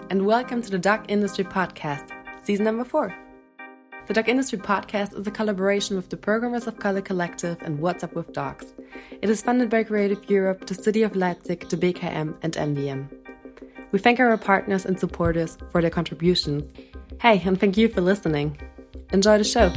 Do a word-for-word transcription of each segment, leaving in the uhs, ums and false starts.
and welcome to the Doc Industry Podcast, season number four. The Doc Industry Podcast is a collaboration with the Programmers of Color Collective and What's Up with Docs. It is funded by Creative Europe, the City of Leipzig, the B K M, and M D M. We thank our partners and supporters for their contributions. Hey, and thank you for listening. Enjoy the show.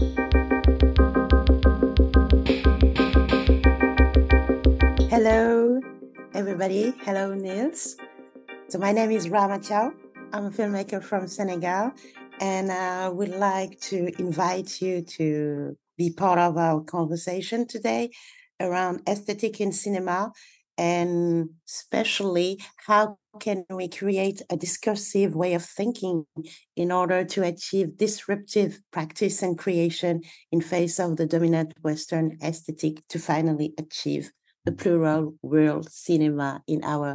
Hello, everybody. Hello, Niels. So my name is Rama Chow. I'm a filmmaker from Senegal, and I would like to invite you to be part of our conversation today around aesthetic in cinema, and especially how can we create a discursive way of thinking in order to achieve disruptive practice and creation in face of the dominant Western aesthetic to finally achieve the plural world cinema in our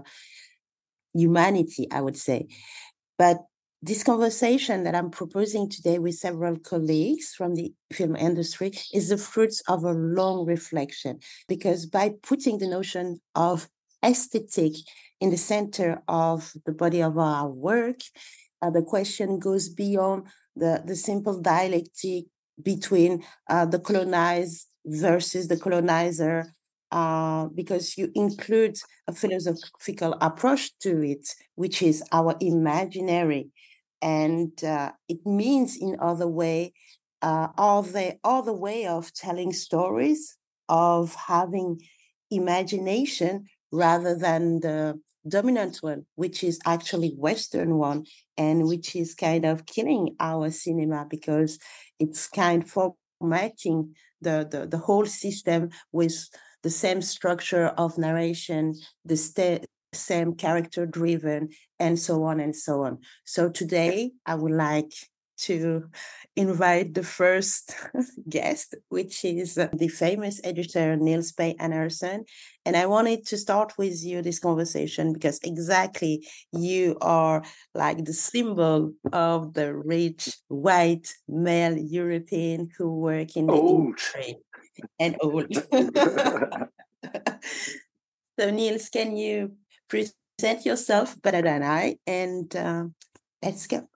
humanity, I would say. But this conversation that I'm proposing today with several colleagues from the film industry is the fruits of a long reflection, because by putting the notion of aesthetic in the center of the body of our work, uh, the question goes beyond the, the simple dialectic between uh, the colonized versus the colonizer, Uh, because you include a philosophical approach to it, which is our imaginary. And uh, it means, in other way, uh, all the other way of telling stories, of having imagination rather than the dominant one, which is actually Western one, and which is kind of killing our cinema because it's kind of formatting the, the, the whole system with the same structure of narration, the st- same character-driven, and so on and so on. So today, I would like to invite the first guest, which is the famous editor Niels P. Andersen. And I wanted to start with you this conversation because exactly you are like the symbol of the rich, white, male European who work in the Old. industry. And old. So, Niels, can you present yourself better than I? And uh, let's go.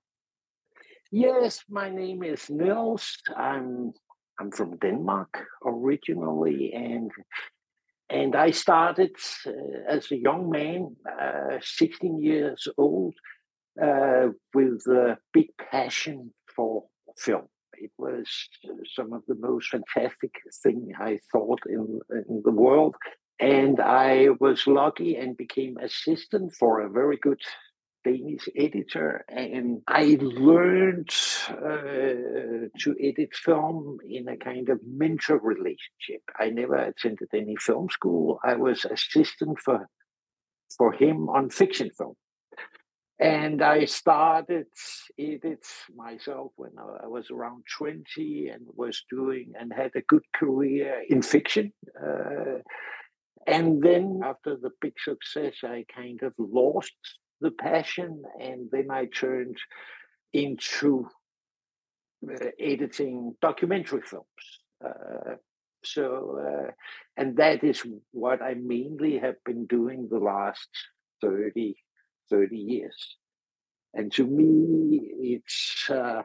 Yes, my name is Niels. I'm I'm from Denmark originally, and and I started uh, as a young man, uh, sixteen years old, uh, with a big passion for film. It was some of the most fantastic thing I thought in, in the world. And I was lucky and became assistant for a very good Danish editor. And I learned uh, to edit film in a kind of mentor relationship. I never attended any film school. I was assistant for, for him on fiction film. And I started it myself when I was around twenty and was doing and had a good career in fiction. Uh, and then after the big success, I kind of lost the passion. And then I turned into uh, editing documentary films. Uh, so, uh, and that is what I mainly have been doing the last thirty years. And to me, it's uh,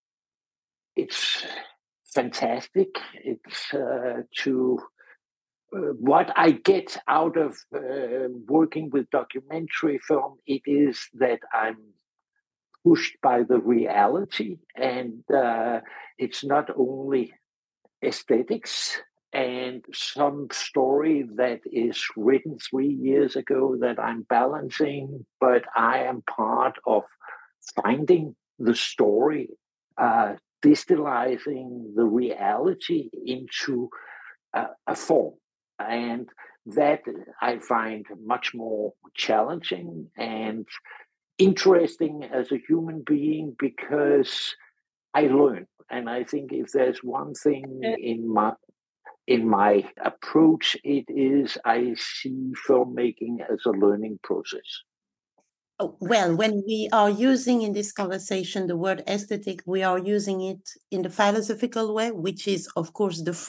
it's fantastic. It's uh, to uh, what I get out of uh, working with documentary film. It is that I'm pushed by the reality, and uh, it's not only aesthetics and some story that is written three years ago that I'm balancing, but I am part of finding the story, uh, distillizing the reality into a, a form. And that I find much more challenging and interesting as a human being because I learn. And I think if there's one thing in my in my approach, it is I see filmmaking as a learning process. Oh, well, when we are using in this conversation the word aesthetic, we are using it in the philosophical way, which is, of course, the form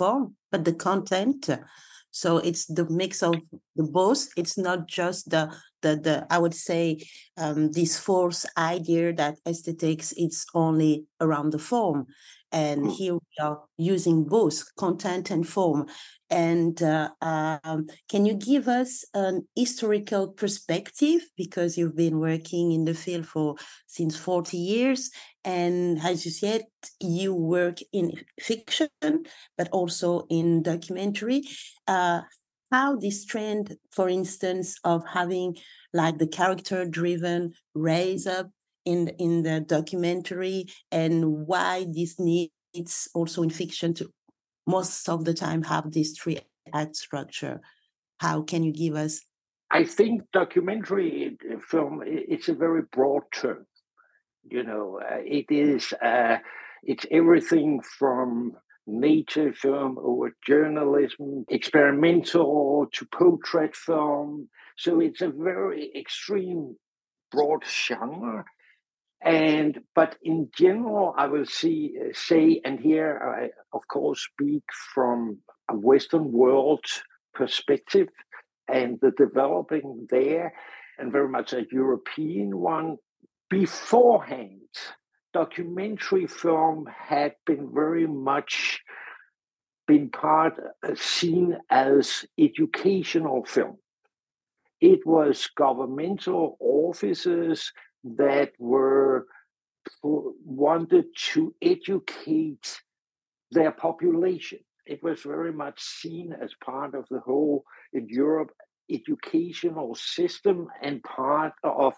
but the content. So it's the mix of the both. It's not just the the the I would say um, this false idea that aesthetics is only around the form, and here we are using both content and form. And uh, um, can you give us an historical perspective, because you've been working in the field for since forty years, and as you said, you work in fiction, but also in documentary. Uh, how this trend, for instance, of having like the character-driven raise up in in the documentary, and why this needs also in fiction to most of the time have this three-act structure. How can you give us? I think documentary film, it's a very broad term. You know, uh, it is, uh, it's everything from nature film over journalism, experimental to portrait film. So it's a very extreme broad genre. And but in general, I will see say, and here I of course speak from a Western world perspective and the developing there, and very much a European one. Beforehand, documentary film had been very much been part uh, seen as educational film. It was governmental offices that were wanted to educate their population. It was very much seen as part of the whole, in Europe, educational system and part of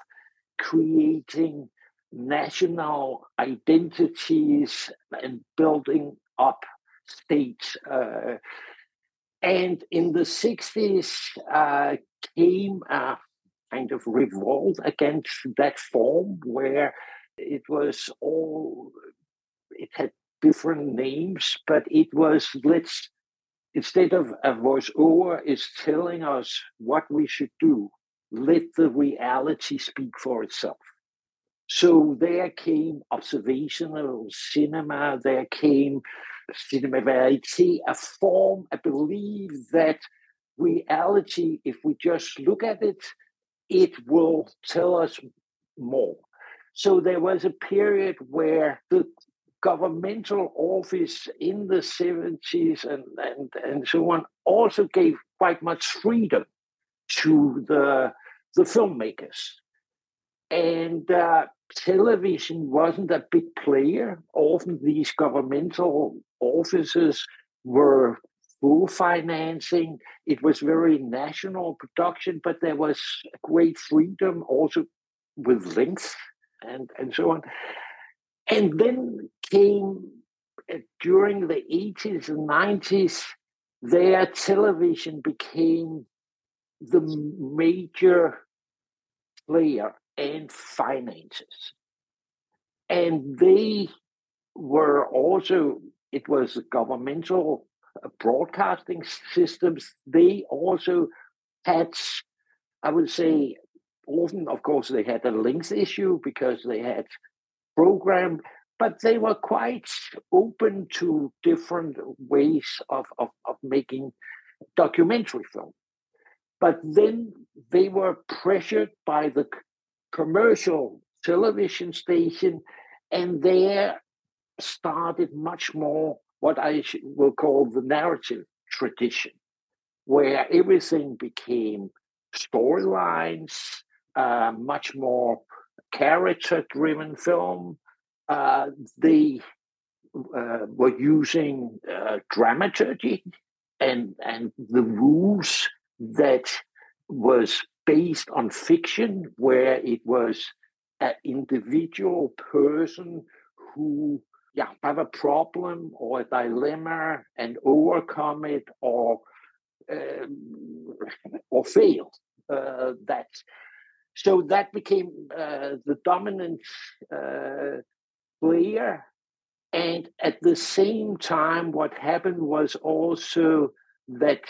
creating national identities and building up states. Uh, and in the sixties uh, came a kind of revolt against that form, where it was all, it had different names, but it was, let's, instead of a voiceover is telling us what we should do, let the reality speak for itself. So there came observational cinema, there came cinema verite, a form, a belief that reality, if we just look at it, it will tell us more. So there was a period where the governmental office in the seventies and, and, and so on also gave quite much freedom to the, the filmmakers. And uh, television wasn't a big player. Often these governmental offices were full financing. It was very national production, but there was great freedom also with length and, and so on. And then came, uh, during the eighties and nineties, their television became the major player and finances. And they were also, it was governmental broadcasting systems. They also had, I would say, often, of course, they had a length issue because they had program, but they were quite open to different ways of, of, of making documentary film. But then they were pressured by the commercial television station, and there started much more what I will call the narrative tradition, where everything became storylines, uh, much more character-driven film. Uh, they uh, were using uh, dramaturgy and and the rules that was based on fiction, where it was an individual person who yeah have a problem or a dilemma and overcome it, or um, or fail. Uh, that so that became uh, the dominant uh, player. And at the same time, what happened was also that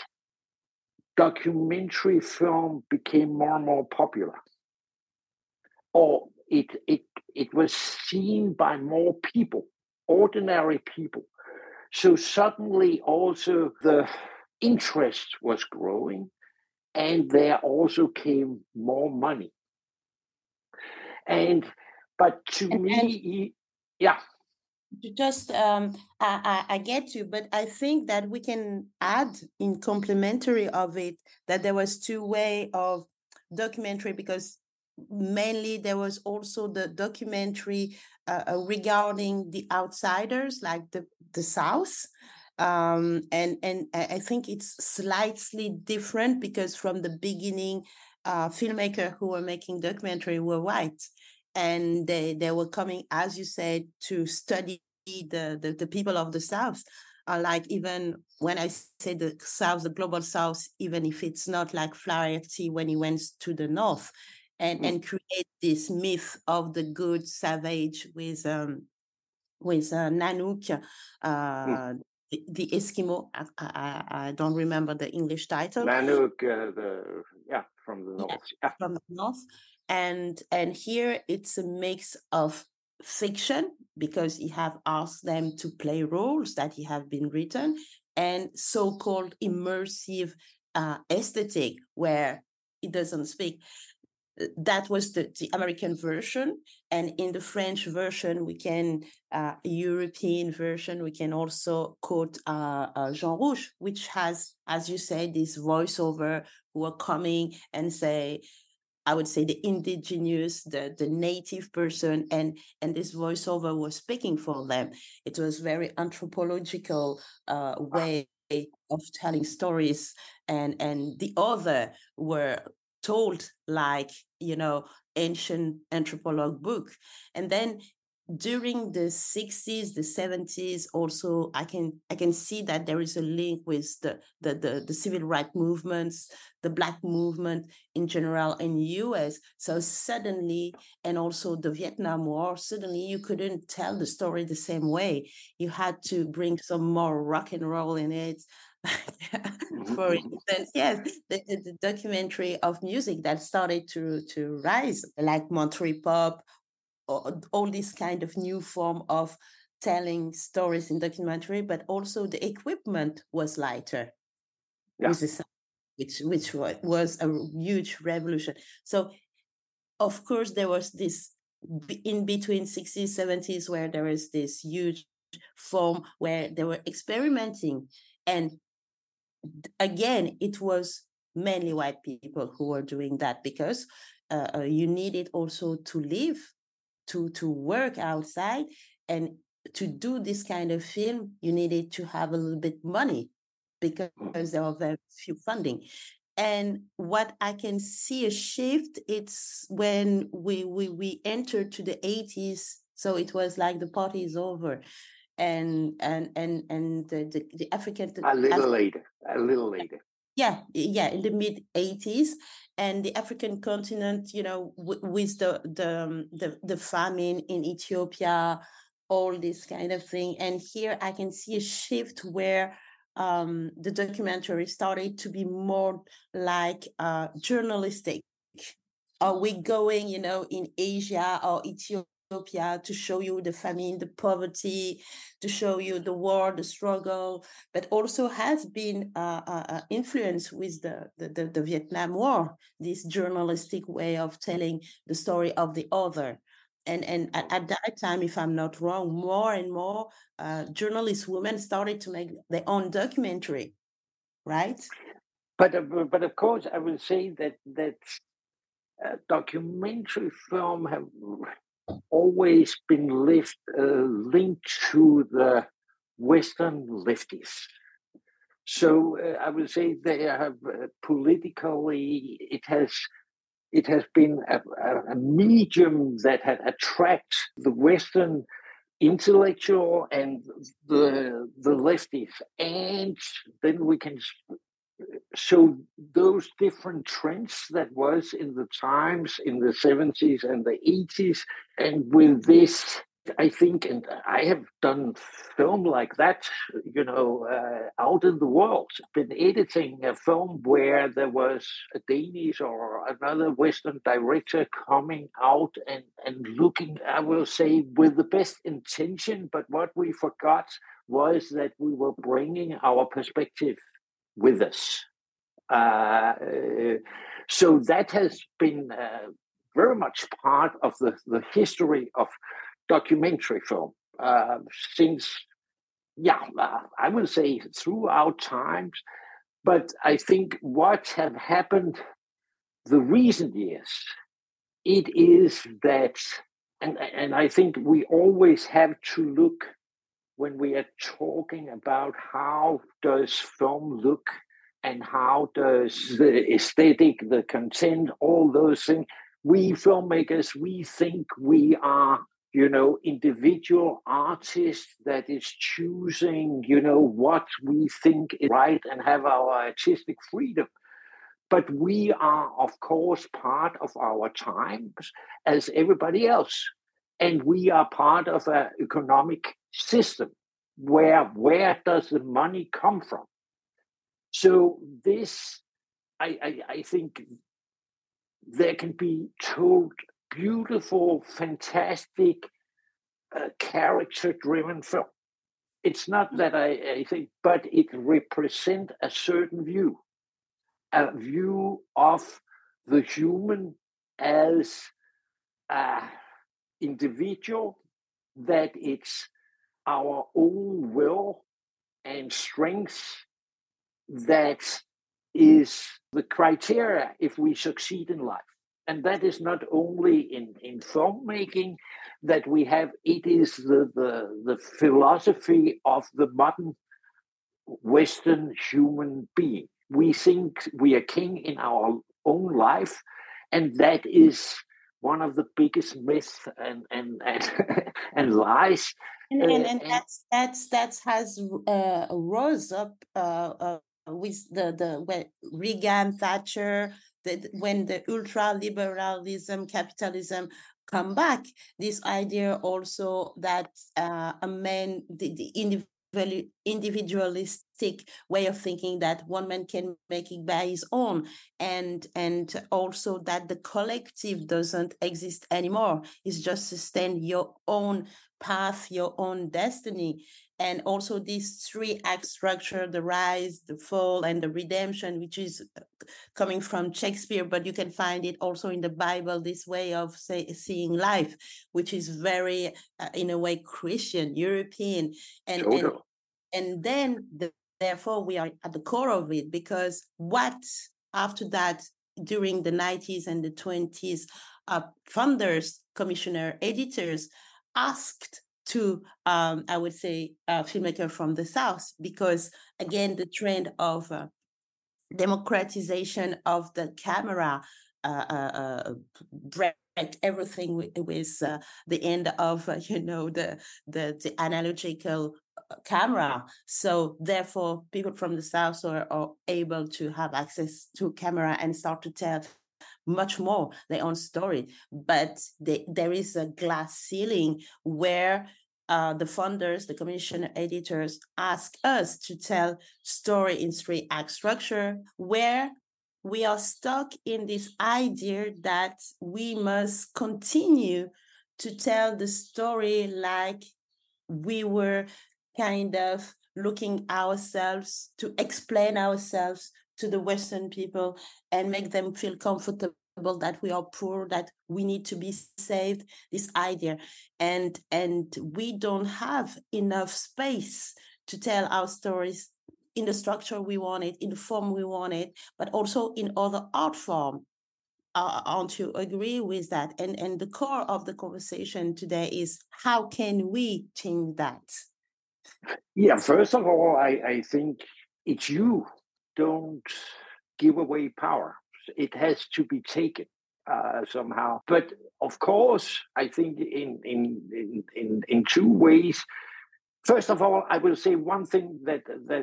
documentary film became more and more popular, or it it it was seen by more people, ordinary people. So suddenly also the interest was growing, and there also came more money. And but to And, me, and yeah. just um, I, I, I get you, but I think that we can add in complementary of it that there was two way of documentary, because mainly there was also the documentary uh, uh, regarding the outsiders, like the the South. Um, and and I think it's slightly different because from the beginning, uh, filmmakers who were making documentary were white, and they, they were coming, as you said, to study the, the, the people of the South. Uh, like even when I say the South, the global South, even if it's not like Flaherty when he went to the North, and, mm. and create this myth of the good savage with um, with uh, Nanook, uh, mm. the, the Eskimo. I, I, I don't remember the English title. Nanook, uh, the yeah, from the North. Yeah, from the North. And and here it's a mix of fiction, because he have asked them to play roles that he have been written, and so-called immersive uh, aesthetic where he doesn't speak. That was the, the American version. And in the French version, we can, uh, European version, we can also quote uh, uh, Jean Rouch, which has, as you said, this voiceover who are coming and say, I would say the indigenous, the, the native person, and, and this voiceover was speaking for them. It was very anthropological uh, way of telling stories, and, and the other were told like, you know, ancient anthropologue book. And then during the sixties, the seventies, also I can I can see that there is a link with the the the, the civil rights movements, the Black movement in general in the U S. So suddenly, and also the Vietnam War, suddenly you couldn't tell the story the same way. You had to bring some more rock and roll in it. For instance, yes, the, the, the documentary of music that started to to rise, like Monterey Pop, or all this kind of new form of telling stories in documentary, but also the equipment was lighter, yeah. With the, which which was a huge revolution. So, of course, there was this in between sixties, seventies, where there was this huge form where they were experimenting, and again, it was mainly white people who were doing that, because uh, you needed also to live, to to work outside, and to do this kind of film, you needed to have a little bit money, because there were very few funding. And what I can see a shift, it's when we we we entered to the eighties. So it was like the party is over. And and and and the the, the African a little Af- later, a little later. Yeah, yeah, in the mid eighties, and the African continent, you know, w- with the the, um, the the famine in Ethiopia, all this kind of thing. And here I can see a shift where um, the documentary started to be more like uh, journalistic. Are we going, you know, in Asia or Ethiopia? To show you the famine, the poverty, to show you the war, the struggle, but also has been uh, uh, influenced with the, the, the, the Vietnam War, this journalistic way of telling the story of the other. And, and at, at that time, if I'm not wrong, more and more uh, journalist women started to make their own documentary, right? But, uh, but of course, I will say that that uh, documentary film have always been lift, uh, linked to the Western lefties. So uh, I would say they have uh, politically, it has it has been a, a medium that had attracted the Western intellectual and the the lefties, and then we can show those different trends that was in the times in the seventies and the eighties, and with this I think, and I have done film like that, you know, uh, out in the world. Been editing a film where there was a Danish or another Western director coming out and, and looking, I will say, with the best intention. But what we forgot was that we were bringing our perspective with us. Uh, so that has been uh, very much part of the, the history of documentary film uh, since, yeah, uh, I would say throughout times. But I think what have happened the recent years, it is that, and, and I think we always have to look when we are talking about how does film look and how does the aesthetic, the content, all those things. We filmmakers, we think we are, you know, individual artists that is choosing, you know, what we think is right and have our artistic freedom. But we are, of course, part of our times as everybody else. And we are part of an economic system where where does the money come from? So this, I, I, I think there can be told beautiful, fantastic, uh, character-driven film. It's not that I, I think, but it represents a certain view, a view of the human as an individual, that it's our own will and strength that is the criteria if we succeed in life. And that is not only in, in filmmaking that we have, it is the, the, the philosophy of the modern Western human being. We think we are king in our own life, and that is one of the biggest myths and and and, and lies. And, and, and that's that's that has uh, rose up uh, uh, with the the when Reagan, Thatcher, the, when the ultra liberalism, capitalism come back. This idea also that uh, a man, the, the individual, individualistic way of thinking that one man can make it by his own, and and also that the collective doesn't exist anymore. It's just sustain your own path, your own destiny. And also this three act structure, the rise, the fall, and the redemption, which is coming from Shakespeare, but you can find it also in the Bible, this way of say, seeing life, which is very, uh, in a way, Christian, European. And, and, and then, the, therefore, we are at the core of it, because what after that, during the nineties and the twenties, uh, funders, commissioner, editors, asked to, um, I would say, a filmmaker from the South, because again, the trend of uh, democratization of the camera uh, uh, break everything with, with uh, the end of, uh, you know, the, the, the analogical camera. So therefore, people from the South are, are able to have access to camera and start to tell much more their own story. But they, there is a glass ceiling where uh, the funders, the commission editors, ask us to tell story in three act structure, where we are stuck in this idea that we must continue to tell the story like we were kind of looking ourselves to explain ourselves to the Western people and make them feel comfortable that we are poor, that we need to be saved, this idea. And, and we don't have enough space to tell our stories in the structure we want it, in the form we want it, but also in other art form. Uh, aren't you agree with that? And, and the core of the conversation today is, how can we change that? Yeah, first of all, I, I think it's you. Don't give away power. It has to be taken uh, somehow. But of course, I think in, in in in in two ways. First of all, I will say one thing that that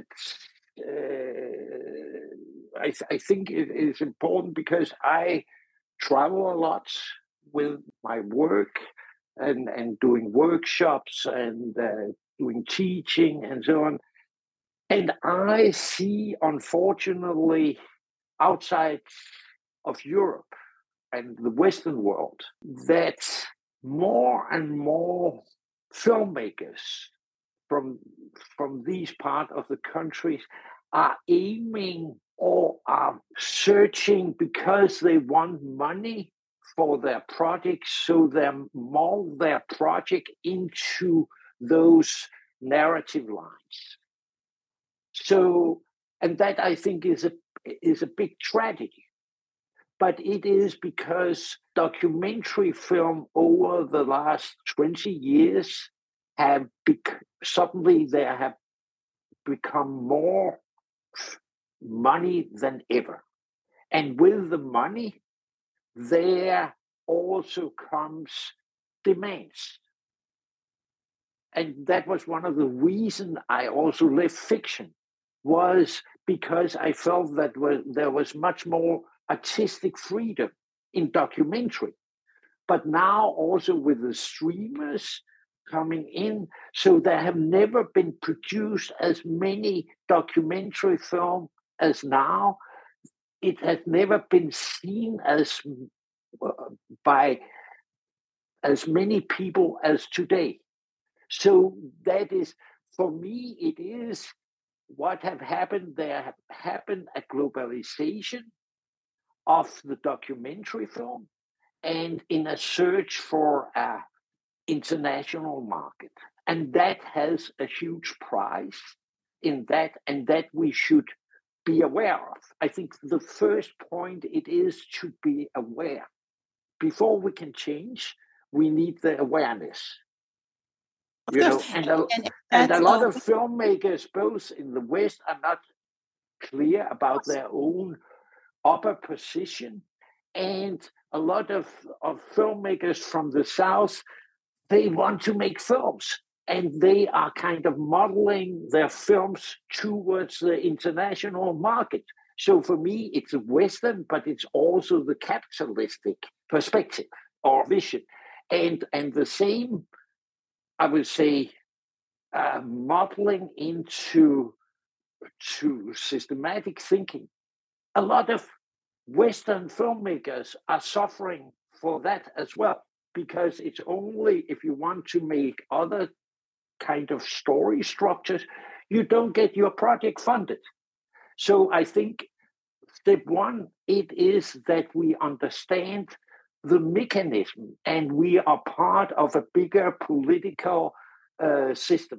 uh, I I think it is important, because I travel a lot with my work. and, and doing workshops and uh, doing teaching and so on. And I see, unfortunately, outside of Europe and the Western world, that more and more filmmakers from, from these part of the countries are aiming or are searching because they want money for their projects, so they mold their project into those narrative lines. So, and that I think is a is a big tragedy. But it is because documentary film over the last twenty years have bec- suddenly they have become more money than ever. And with the money, there also comes demands. And that was one of the reasons I also left fiction, was because I felt that was, there was much more artistic freedom in documentary. But now also with the streamers coming in, so there have never been produced as many documentary film as now. It has never been seen as uh, by as many people as today. So that is, for me, it is what have happened. There have happened a globalization of the documentary film and in a search for an international market. And that has a huge price in that, and that we should be aware of. I think the first point it is to be aware. Before we can change, we need the awareness. Of You know, course. and a, And and a that's lot uh, of filmmakers, both in the West, are not clear about their own upper position. And a lot of, of filmmakers from the South, they want to make films. And they are kind of modeling their films towards the international market. So for me, it's a Western, but it's also the capitalistic perspective or vision. And, and the same, I would say, uh, modeling into to systematic thinking. A lot of Western filmmakers are suffering for that as well, because it's only if you want to make other kind of story structures, you don't get your project funded. So I think step one, it is that we understand the mechanism and we are part of a bigger political uh, system.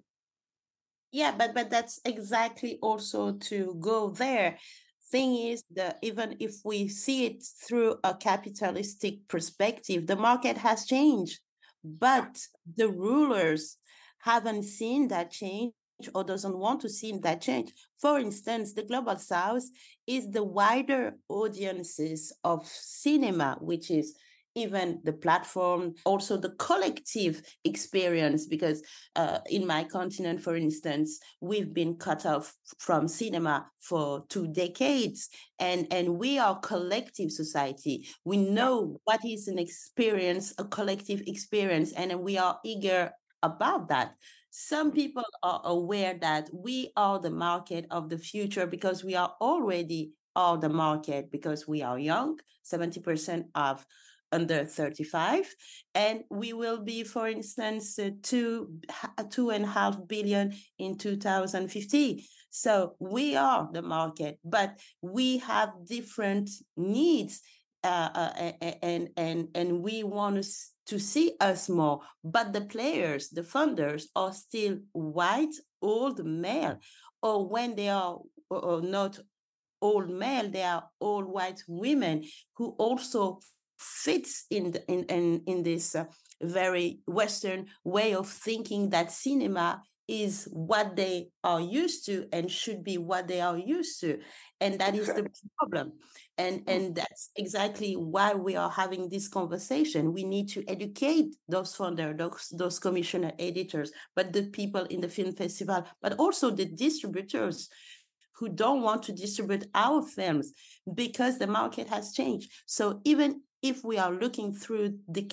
Yeah, but but that's exactly also to go there. Thing is that even if we see it through a capitalistic perspective, the market has changed, but the rulers haven't seen that change or doesn't want to see that change. For instance, the Global South is the wider audiences of cinema, which is even the platform, also the collective experience, because uh, in my continent, for instance, we've been cut off from cinema for two decades, and, and we are collective society. We know what is an experience, a collective experience, and we are eager about that. Some people are aware that we are the market of the future because we are already are the market because we are young, seventy percent of under thirty-five, and we will be, for instance, uh, two two and a half billion in two thousand fifty. So we are the market, but we have different needs, uh, uh, and and and we want to, to see us more. But the players, the funders, are still white, old male, or when they are or not old male, they are all white women who also fits in the, in, in in this uh, very Western way of thinking that cinema is what they are used to and should be what they are used to, and that exactly. is the problem. And and that's exactly why we are having this conversation. We need to educate those funders, those those commissioner editors, but the people in the film festival, but also the distributors who don't want to distribute our films because the market has changed. So even if we are looking through the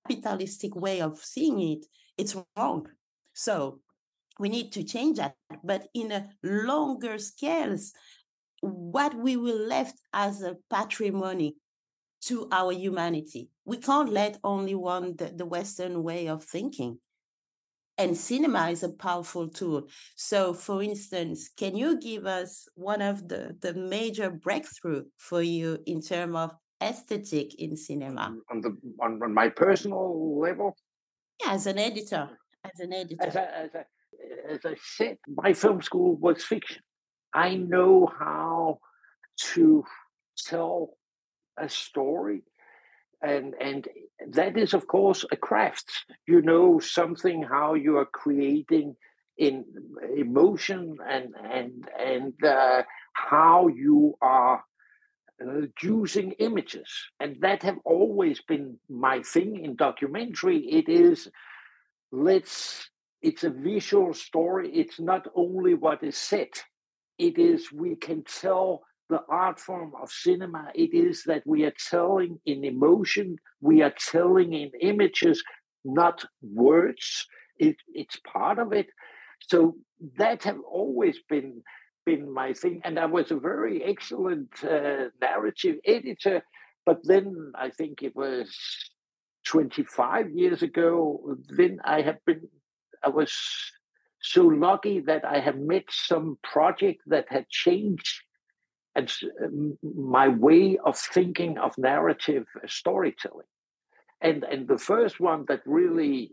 capitalistic way of seeing it, it's wrong. So we need to change that. But in a longer scales, what we will left as a patrimony to our humanity. We can't let only one the, the Western way of thinking. And cinema is a powerful tool. So, for instance, can you give us one of the, the major breakthrough for you in terms of aesthetic in cinema? On the on, on my personal level? Yeah, as an editor. As an editor. As I, as I, as I said, my film school was fiction. I know how to tell a story. And and that is, of course, a craft. You know something, how you are creating in emotion and and and uh, how you are uh, using images. And that have always been my thing in documentary. It is, let's, it's a visual story. It's not only what is said. It is, we can tell the art form of cinema. It is that we are telling in emotion, we are telling in images, not words. It, it's part of it. So that have always been been my thing. And I was a very excellent uh, narrative editor. But then I think it was twenty-five years ago, then I have been, I was so lucky that I have met some project that had changed and my way of thinking of narrative storytelling. And and the first one that really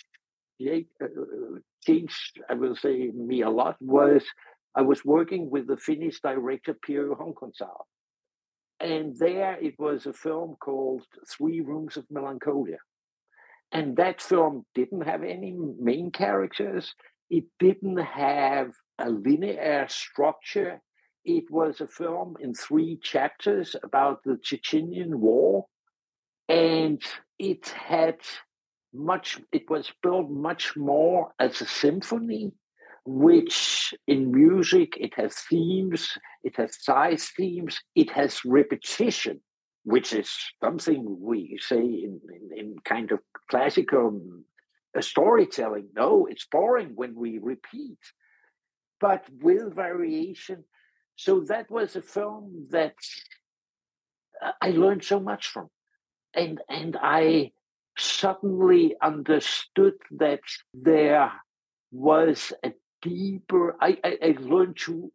changed, I will say, me a lot was I was working with the Finnish director Pirjo Honkansalo. And there it was a film called Three Rooms of Melancholia. And that film didn't have any main characters. It didn't have a linear structure. It was a film in three chapters about the Chechenian War. And it had much, it was built much more as a symphony, which in music, it has themes, it has size themes, it has repetition, which is something we say in, in, in kind of classical uh, storytelling. No, it's boring when we repeat, but with variation. So that was a film that I learned so much from. And, and I suddenly understood that there was a deeper, I, I, I learned to,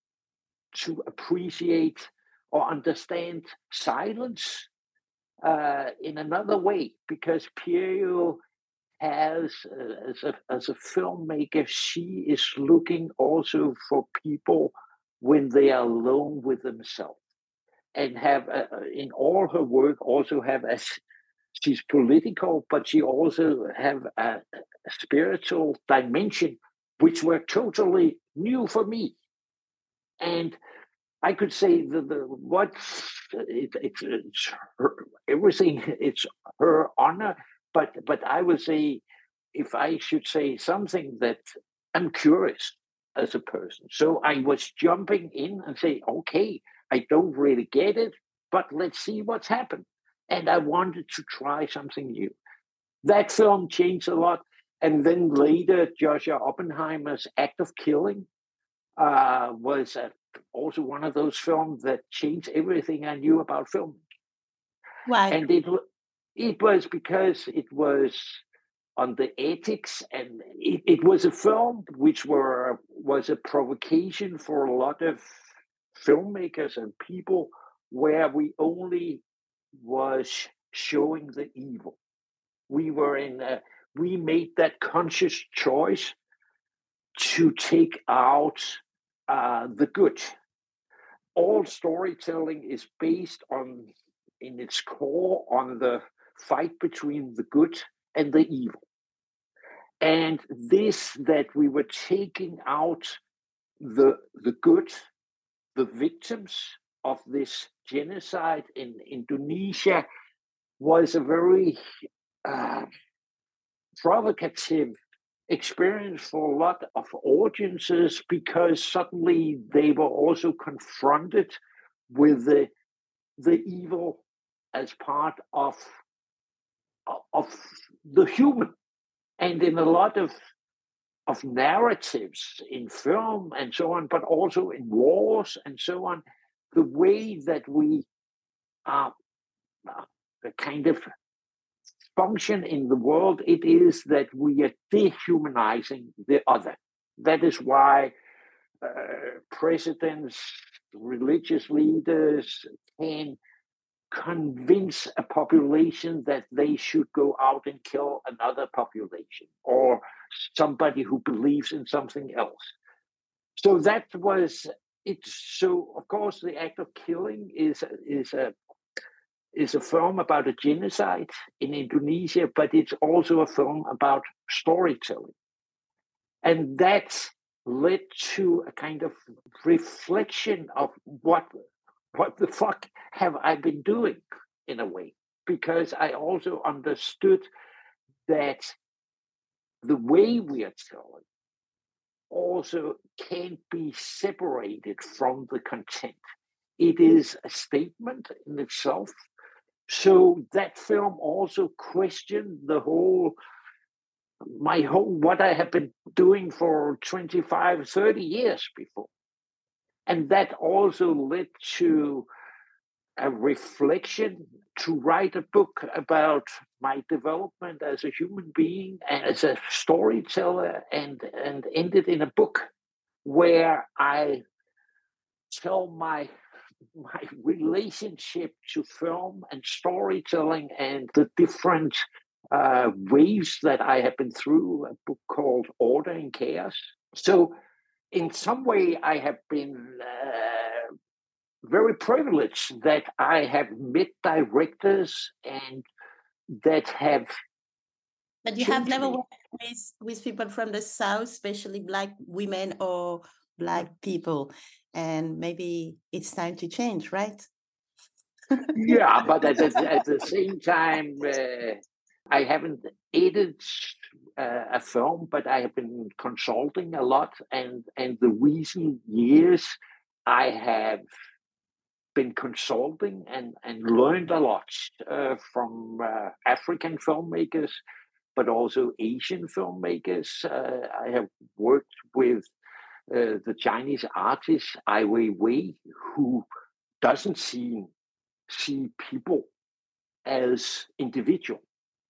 to appreciate or understand silence uh, in another way, because Pirjo has, uh, as, a, as a filmmaker, she is looking also for people when they are alone with themselves, and have, uh, in all her work, also have, as she's political, but she also have a, a spiritual dimension, which were totally new for me. And I could say that the what it, it's, it's her, everything. It's her honor, but but I would say, if I should say something, that I'm curious as a person. So I was jumping in and say, okay, I don't really get it, but let's see what's happened. And I wanted to try something new. That film changed a lot. And then later, Joshua Oppenheimer's Act of Killing uh, was a, also one of those films that changed everything I knew about film. Why? And it, it was because it was on the ethics, and it, it was a film which were was a provocation for a lot of filmmakers and people, where we only was showing the evil. We were in a, we made that conscious choice to take out uh, the good. All storytelling is based on, in its core, on the fight between the good and the evil. And this, that we were taking out the the good, the victims of this genocide in Indonesia, was a very uh, provocative experience for a lot of audiences, because suddenly they were also confronted with the, the evil as part of of the human. And in a lot of of narratives in film and so on, but also in wars and so on, the way that we are uh, kind of function in the world, it is that we are dehumanizing the other. That is why uh, presidents, religious leaders can convince a population that they should go out and kill another population or somebody who believes in something else. So that was it. So of course, the act of killing is is a is a film about a genocide in Indonesia, but it's also a film about storytelling, and that led to a kind of reflection of what what the fuck have I been doing in a way? Because I also understood that the way we are telling also can't be separated from the content. It is a statement in itself. So that film also questioned the whole, my whole, what I have been doing for twenty-five, thirty years before. And that also led to a reflection to write a book about my development as a human being and as a storyteller, and, and ended in a book where I tell my my relationship to film and storytelling and the different uh, waves that I have been through, a book called Order in Chaos. So in some way, I have been uh, very privileged that I have met directors and that have. But you have never worked with, with people from the South, especially Black women or Black people. And maybe it's time to change, right? Yeah, but at the, at the same time, uh, I haven't edited uh, a film, but I have been consulting a lot. And, and the recent years, I have been consulting and, and learned a lot uh, from uh, African filmmakers, but also Asian filmmakers. Uh, I have worked with uh, the Chinese artist Ai Weiwei, who doesn't see, see people as individual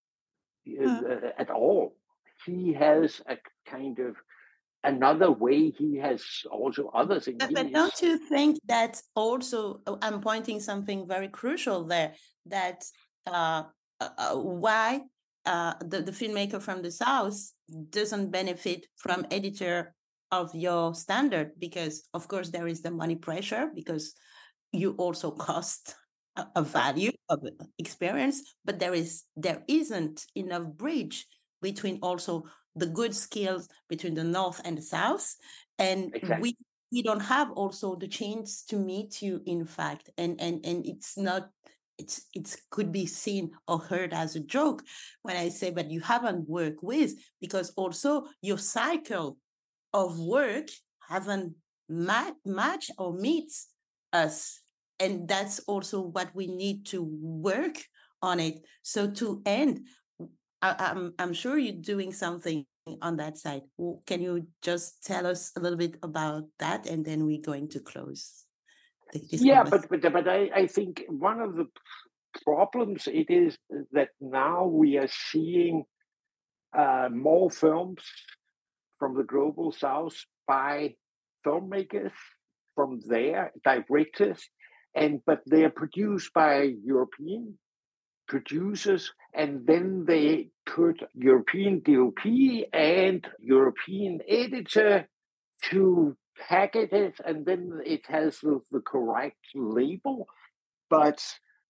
uh, at all. He has a kind of another way. He has also other things. But, but don't you think that also, I'm pointing something very crucial there, that uh, uh, why uh, the, the filmmaker from the South doesn't benefit from editor of your standard? Because of course there is the money pressure, because you also cost a, a value of experience, but there is there isn't enough bridge between also the good skills between the North and the South, and exactly. we we don't have also the chance to meet you, in fact, and and and it's not it's it could be seen or heard as a joke when I say, but you haven't worked with, because also your cycle of work haven't mat- match or meets us, and that's also what we need to work on it. So to end, I, I'm I'm sure you're doing something on that side. Can you just tell us a little bit about that, and then we're going to close this yeah but but, but I, I think one of the problems it is that now we are seeing uh, more films from the global South by filmmakers from there, directors, and but they are produced by European producers, and then they put European D O P and European editor to package it, and then it has the, the correct label. But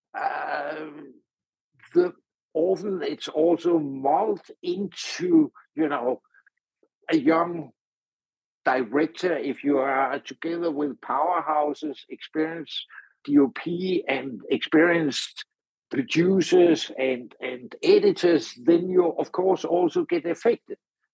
uh, the often it's also molded into, you know, a young director. If you are together with powerhouses, experienced D O P and experienced producers and, and editors, then you, of course, also get affected.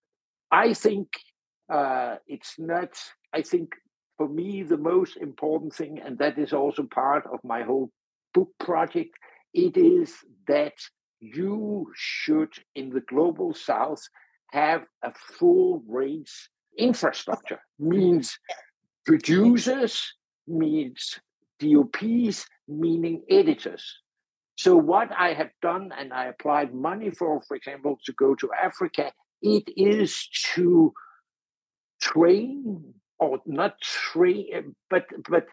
I think uh, it's not, I think for me, the most important thing, and that is also part of my whole book project, it is that you should, in the global south, have a full range infrastructure. Means producers, means D O Ps, meaning editors. So what I have done, and I applied money for, for example, to go to Africa, it is to train, or not train, but but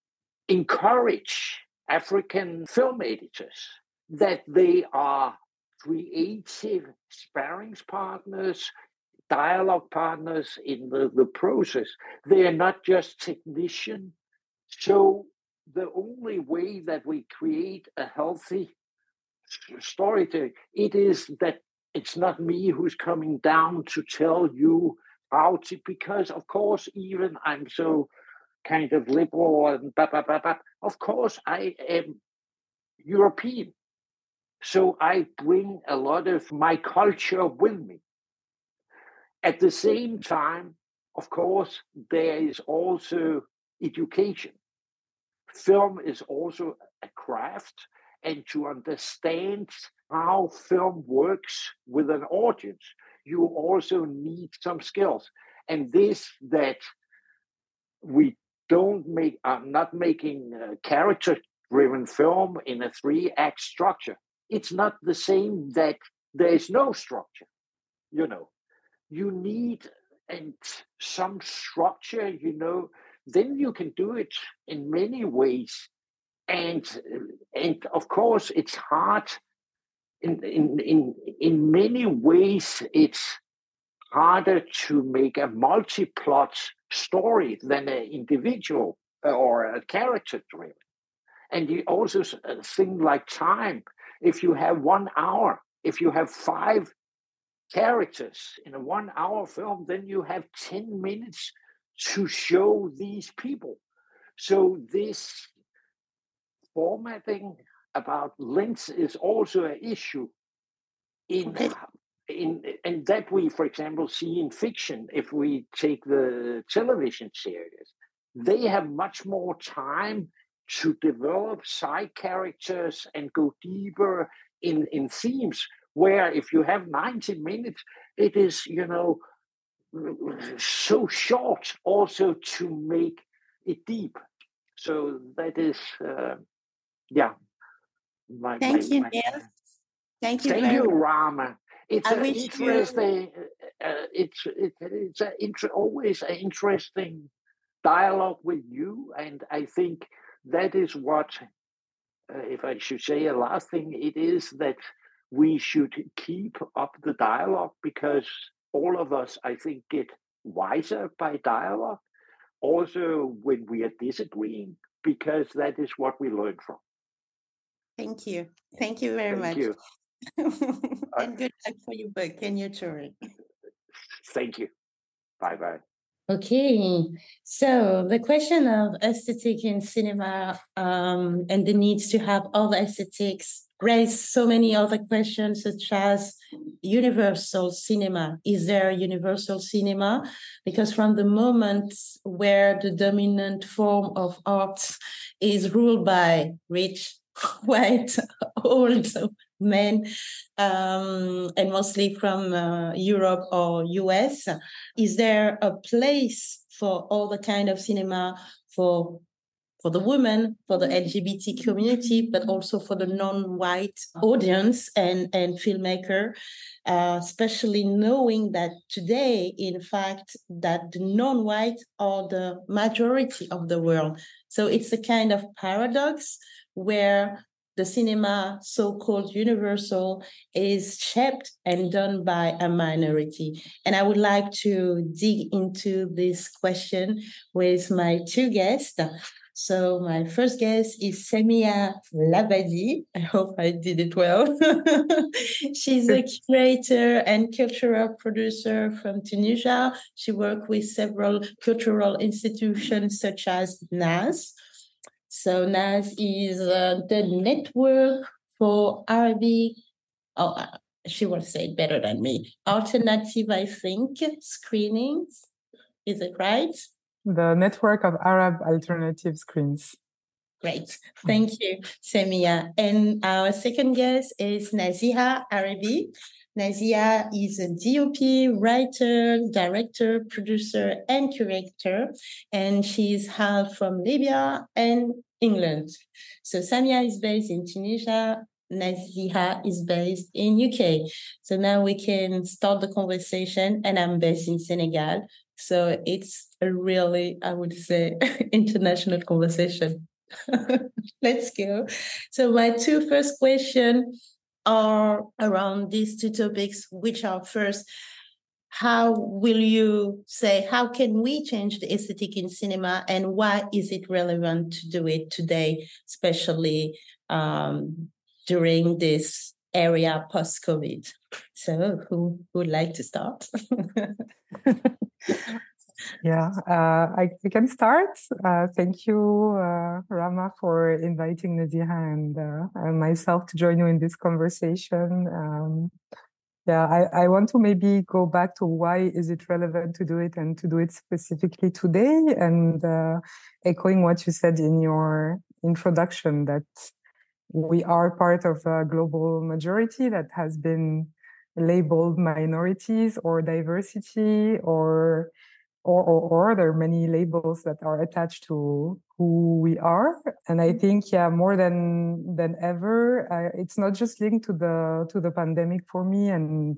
encourage African film editors that they are creative sparrings partners, dialogue partners in the, the process. They are not just technicians. So the only way that we create a healthy storytelling, it is that it's not me who's coming down to tell you how to, because of course, even I'm so kind of liberal and blah, blah, blah, blah. Of course, I am European. So I bring a lot of my culture with me. At the same time, of course, there is also education. Film is also a craft, and to understand how film works with an audience, you also need some skills. And this that we don't make, I'm not making a character-driven film in a three-act structure. It's not the same that there is no structure, you know. You need and some structure, you know, then you can do it in many ways. And and of course, it's hard. In in in in many ways, it's harder to make a multi-plot story than an individual or a character-driven. And you also think like time. If you have one hour, if you have five characters in a one-hour film, then you have ten minutes to show these people. So this formatting about length is also an issue in, Okay. in and that we, for example, see in fiction. If we take the television series, they have much more time to develop side characters and go deeper in, in themes, where if you have ninety minutes, it is, you know, so short also to make it deep. So that is, uh, yeah. My, Thank my, you, my, Niels. Thank you Thank very you, much. Rama. It's I an wish you- interesting. Uh, it's it, it's a inter- always an interesting dialogue with you, and I think that is what, uh, if I should say a last thing, it is that we should keep up the dialogue, because all of us, I think, get wiser by dialogue. Also, when we are disagreeing, because that is what we learn from. Thank you. Thank you very Thank much. you. And good luck for your book and your tour. Thank you. Bye bye. Okay, so the question of aesthetic in cinema um, and the needs to have all the aesthetics raise so many other questions, such as universal cinema. Is there a universal cinema? Because from the moment where the dominant form of art is ruled by rich, white, old men, um, and mostly from uh, Europe or U S, is there a place for all the kind of cinema for for the women, for the L G B T community, but also for the non-white audience and, and filmmaker, uh, especially knowing that today, in fact, that the non-white are the majority of the world. So it's a kind of paradox where the cinema, so-called universal, is shaped and done by a minority. And I would like to dig into this question with my two guests. So my first guest is Samia Labadi. I hope I did it well. She's a curator and cultural producer from Tunisia. She worked with several cultural institutions such as N A S. So N A S is uh, the network for Arabic, oh, uh, she will say it better than me, alternative, I think, screenings. Is it right? The network of Arab alternative screens. Great. Thank you, Samia. And our second guest is Naziha Arabi. Naziha is a D O P, writer, director, producer, and curator, and she's half from Libya and England. So Samia is based in Tunisia. Naziha is based in U K. So now we can start the conversation, and I'm based in Senegal. So it's a really, I would say, international conversation. Let's go. So my two first questions are around these two topics, which are first, how will you say, how can we change the aesthetic in cinema, and why is it relevant to do it today, especially um, during this area post-COVID? So who would like to start? Yeah, uh, I, I can start. Uh, thank you, uh, Rama, for inviting Naziha and, uh, and myself to join you in this conversation. Um, yeah, I, I want to maybe go back to why is it relevant to do it and to do it specifically today, and uh, echoing what you said in your introduction, that we are part of a global majority that has been labeled minorities or diversity or Or, or, or there are many labels that are attached to who we are. And I think, yeah, more than than ever, uh, it's not just linked to the to the pandemic for me, and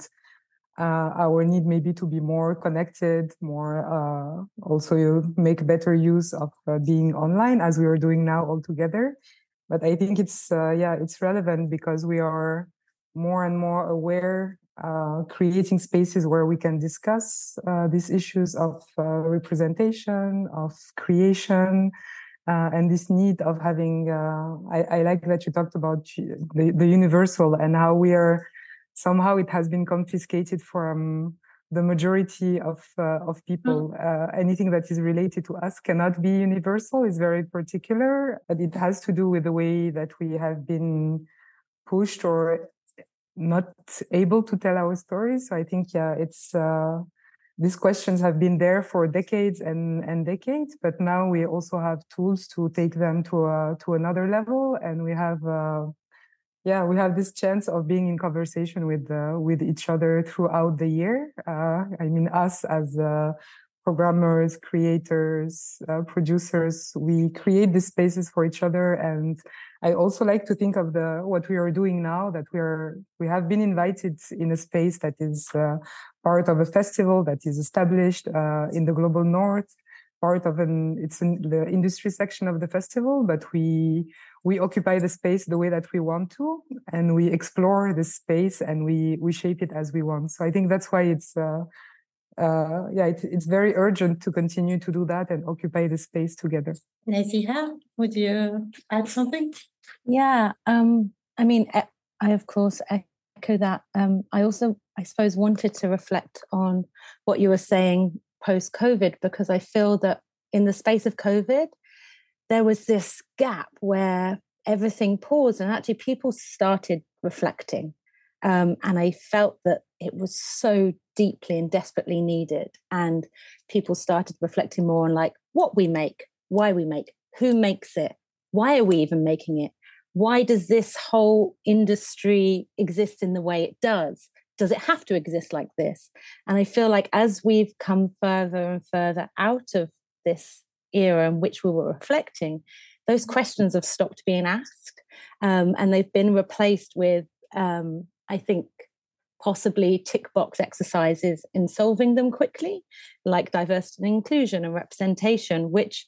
uh, our need maybe to be more connected, more uh, also make better use of uh, being online as we are doing now all together. But I think it's uh, yeah, it's relevant because we are more and more aware. Uh, creating spaces where we can discuss uh, these issues of uh, representation, of creation, uh, and this need of having, uh, I, I like that you talked about the, the universal and how we are, somehow it has been confiscated from the majority of, uh, of people. Uh, anything that is related to us cannot be universal, it's very particular, but it has to do with the way that we have been pushed or not able to tell our stories. So I think, yeah, it's uh, these questions have been there for decades and, and decades, but now we also have tools to take them to a, to another level, and we have, uh, yeah, we have this chance of being in conversation with uh, with each other throughout the year. Uh, I mean, us as uh, programmers, creators, uh, producers, we create these spaces for each other. And I also like to think of the what we are doing now, that we are we have been invited in a space that is uh, part of a festival that is established uh, in the global north, part of an it's in the industry section of the festival, but we we occupy the space the way that we want to, and we explore the space and we we shape it as we want. So I think that's why it's uh, uh, yeah, it, it's very urgent to continue to do that and occupy the space together. Naziha, would you add something? Yeah, um, I mean, I of course echo that. Um, I also, I suppose, wanted to reflect on what you were saying post-COVID, because I feel that in the space of COVID, there was this gap where everything paused and actually people started reflecting. Um, and I felt that it was so deeply and desperately needed. And people started reflecting more on like what we make, why we make, who makes it, why are we even making it? Why does this whole industry exist in the way it does? Does it have to exist like this? And I feel like as we've come further and further out of this era in which we were reflecting, those questions have stopped being asked. Um, and they've been replaced with, um, I think, possibly tick box exercises in solving them quickly, like diversity and inclusion and representation, which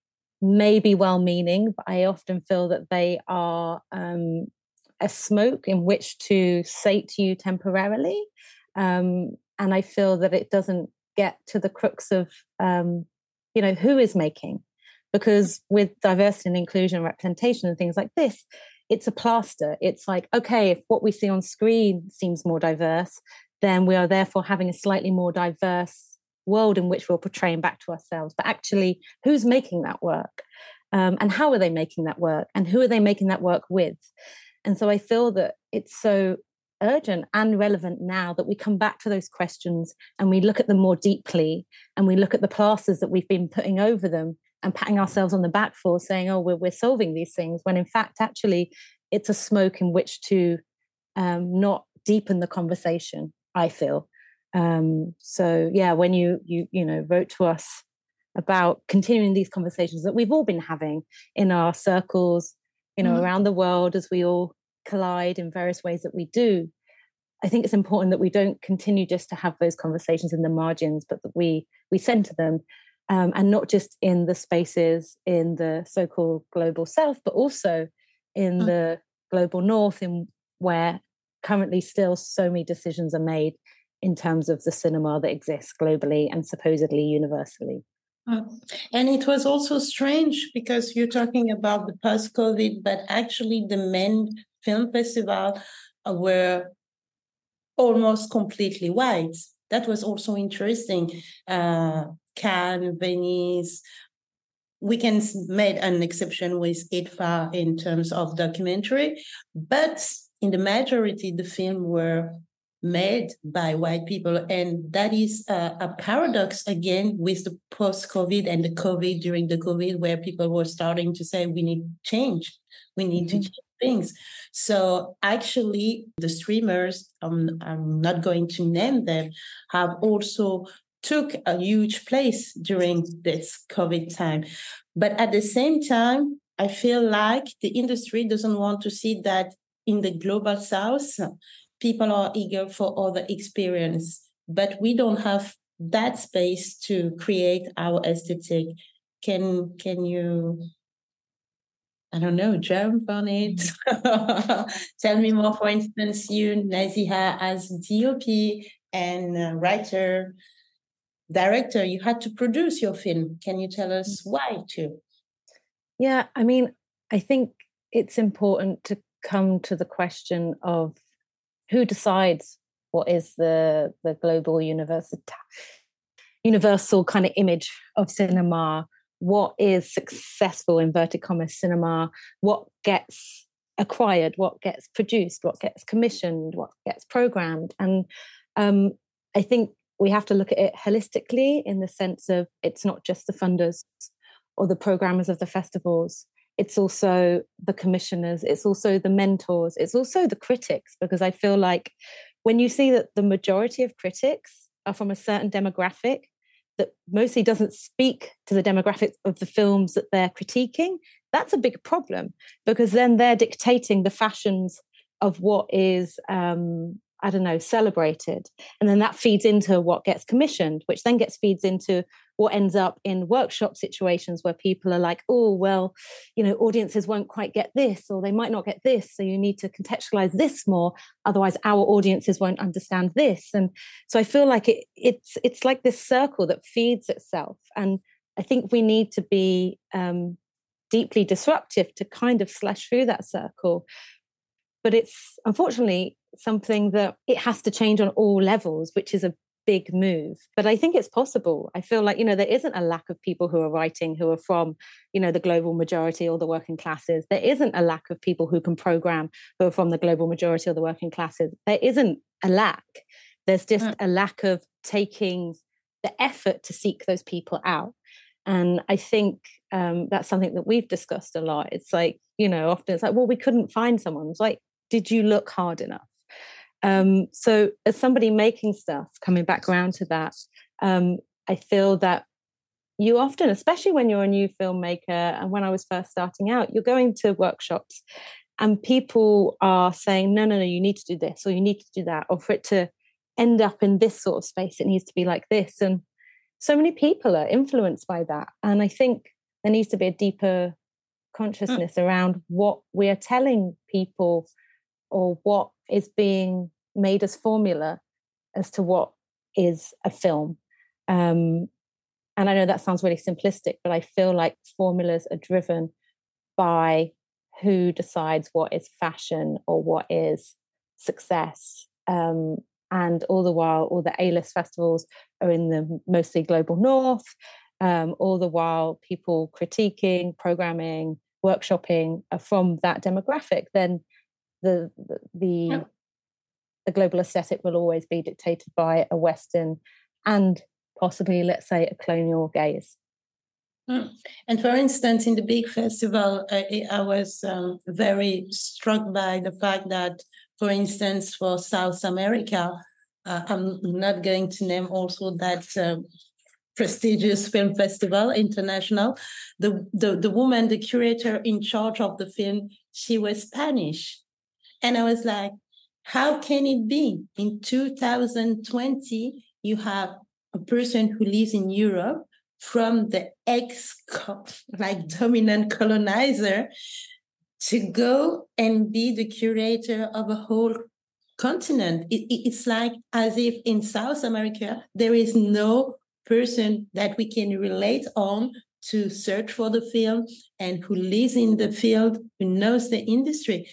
may be well-meaning, but I often feel that they are um, a smoke in which to sate you temporarily. Um, and I feel that it doesn't get to the crux of, um, you know, who is making. Because with diversity and inclusion and representation and things like this, it's a plaster. It's like, okay, if what we see on screen seems more diverse, then we are therefore having a slightly more diverse world in which we're portraying back to ourselves. But actually, who's making that work? Um, and how are they making that work? And who are they making that work with? And so I feel that it's so urgent and relevant now that we come back to those questions and we look at them more deeply, and we look at the plasters that we've been putting over them, and patting ourselves on the back for, saying, oh, we're, we're solving these things, when in fact, actually, it's a smoke in which to um, not deepen the conversation, I feel. Um, so, yeah, when you, you, you know, wrote to us about continuing these conversations that we've all been having in our circles, you know, mm-hmm. around the world, as we all collide in various ways that we do, I think it's important that we don't continue just to have those conversations in the margins, but that we we center them, um, and not just in the spaces in the so-called global south, but also in mm-hmm. the global north, in where currently still so many decisions are made in terms of the cinema that exists globally and supposedly universally. And it was also strange because you're talking about the post-COVID, but actually the main film festival were almost completely white. That was also interesting. Uh, Cannes, Venice. We can make an exception with I D F A in terms of documentary, but in the majority, the film were made by white people. And that is a, a paradox, again, with the post-COVID and the COVID during the COVID, where people were starting to say, we need change. We need mm-hmm. to change things. So actually, the streamers, um, I'm not going to name them, have also took a huge place during this COVID time. But at the same time, I feel like the industry doesn't want to see that in the global south, people are eager for other experience, but we don't have that space to create our aesthetic. Can can you, I don't know, jump on it? Tell me more. For instance, you, Naziha, as D O P and uh, writer, director, you had to produce your film. Can you tell us why too? Yeah, I mean, I think it's important to come to the question of who decides what is the the global universal universal kind of image of cinema, what is successful inverted commas cinema, what gets acquired, what gets produced, what gets commissioned, what gets programmed. And um, I think we have to look at it holistically, in the sense of it's not just the funders or the programmers of the festivals. It's also the commissioners, it's also the mentors, it's also the critics, because I feel like when you see that the majority of critics are from a certain demographic that mostly doesn't speak to the demographics of the films that they're critiquing, that's a big problem, because then they're dictating the fashions of what is, um, I don't know, celebrated. And then that feeds into what gets commissioned, which then gets feeds into what ends up in workshop situations where people are like, oh, well, you know, audiences won't quite get this, or they might not get this. So you need to contextualize this more. Otherwise, our audiences won't understand this. And so I feel like it, it's it's like this circle that feeds itself. And I think we need to be um, deeply disruptive to kind of slash through that circle. But it's unfortunately something that it has to change on all levels, which is a big move. But I think it's possible. I feel like, you know, there isn't a lack of people who are writing who are from, you know, the global majority or the working classes. There isn't a lack of people who can program who are from the global majority or the working classes. There isn't a lack. There's just mm. a lack of taking the effort to seek those people out. And I think um, that's something that we've discussed a lot. It's like, you know, often it's like, well, we couldn't find someone. It's like, did you look hard enough? Um, so as somebody making stuff, coming back around to that, um, I feel that you often, especially when you're a new filmmaker, and when I was first starting out, you're going to workshops and people are saying, no, no, no, you need to do this, or you need to do that, or for it to end up in this sort of space, it needs to be like this. And so many people are influenced by that. And I think there needs to be a deeper consciousness mm. around what we are telling people, or what is being made as formula as to what is a film. Um, and I know that sounds really simplistic, but I feel like formulas are driven by who decides what is fashion or what is success. Um, and all the while, all the A-list festivals are in the mostly global north. Um, all the while, people critiquing, programming, workshopping are from that demographic. Then the the, the yeah. the global aesthetic will always be dictated by a Western and possibly, let's say, a colonial gaze. Mm. And for instance, in the big festival, I, I was um, very struck by the fact that, for instance, for South America, uh, I'm not going to name also that uh, prestigious film festival, international. The, the the woman, the curator in charge of the film, she was Spanish, and I was like, how can it be in two thousand twenty you have a person who lives in Europe from the ex like dominant colonizer to go and be the curator of a whole continent? It, it's like as if in South America there is no person that we can relate on to search for the film and who lives in the field, who knows the industry.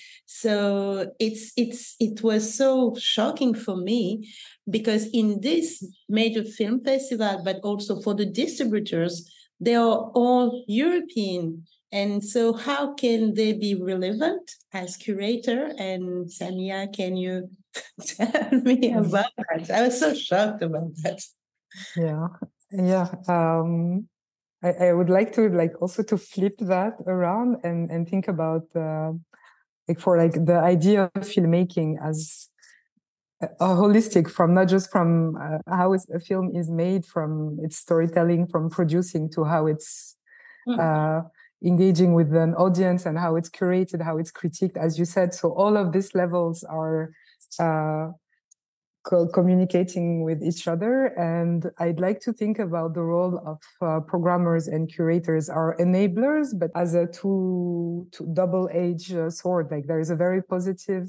So it's it's it was so shocking for me, because in this major film festival, but also for the distributors, they are all European. And so how can they be relevant as curator? And Samia, can you tell me about that? I was so shocked about that. Yeah, yeah. Um, I, I would like to like also to flip that around and and think about uh, like for like the idea of filmmaking as a, a holistic, from not just from uh, how a film is made, from its storytelling, from producing, to how it's uh, engaging with an audience and how it's curated, how it's critiqued, as you said. So all of these levels are uh, co- communicating with each other. And I'd like to think about the role of uh, programmers and curators are enablers, but as a two, two double-edged uh, sword. Like there is a very positive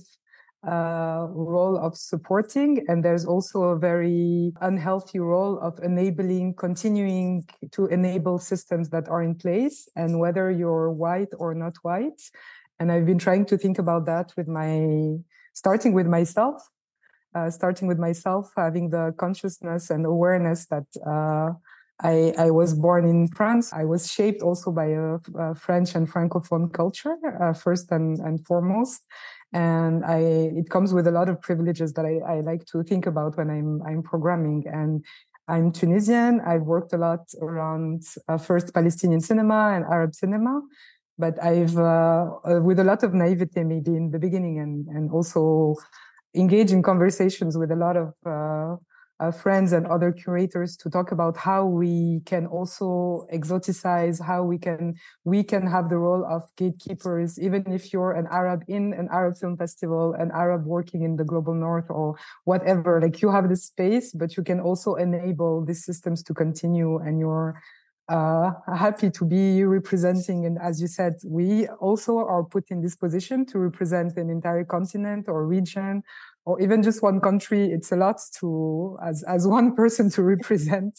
uh, role of supporting, and there's also a very unhealthy role of enabling, continuing to enable systems that are in place, and whether you're white or not white. And I've been trying to think about that with my, starting with myself, uh, starting with myself, having the consciousness and awareness that uh, I, I was born in France. I was shaped also by a, a French and Francophone culture, uh, first and, and foremost. And I, it comes with a lot of privileges that I, I like to think about when I'm, I'm programming. And I'm Tunisian. I've worked a lot around uh, first Palestinian cinema and Arab cinema, but I've, uh, uh, with a lot of naivete maybe in the beginning, and, and also engage in conversations with a lot of uh, uh, friends and other curators to talk about how we can also exoticize, how we can we can have the role of gatekeepers, even if you're an Arab in an Arab film festival, an Arab working in the global north or whatever. Like you have this space, but you can also enable these systems to continue, and you're uh, happy to be representing. And as you said, we also are put in this position to represent an entire continent or region, or even just one country. It's a lot to, as as one person, to represent,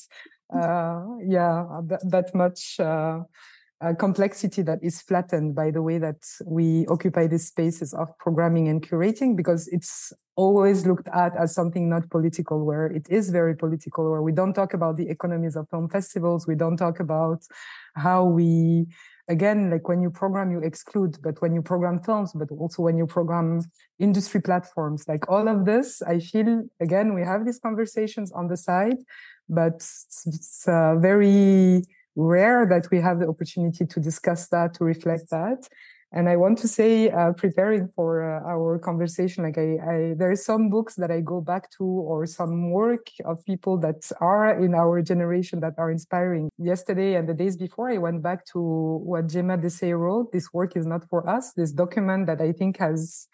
uh, yeah, that, that much uh, uh, complexity that is flattened by the way that we occupy these spaces of programming and curating, because it's always looked at as something not political, where it is very political, where we don't talk about the economies of film festivals, we don't talk about how we, again, like when you program, you exclude, but when you program films, but also when you program industry platforms, like all of this, I feel, again, we have these conversations on the side, but it's, it's uh, very rare that we have the opportunity to discuss that, to reflect that. And I want to say, uh, preparing for uh, our conversation, like I, I, there are some books that I go back to, or some work of people that are in our generation that are inspiring. Yesterday and the days before, I went back to what Gemma Desai wrote, This Work Is Not For Us, this document that I think has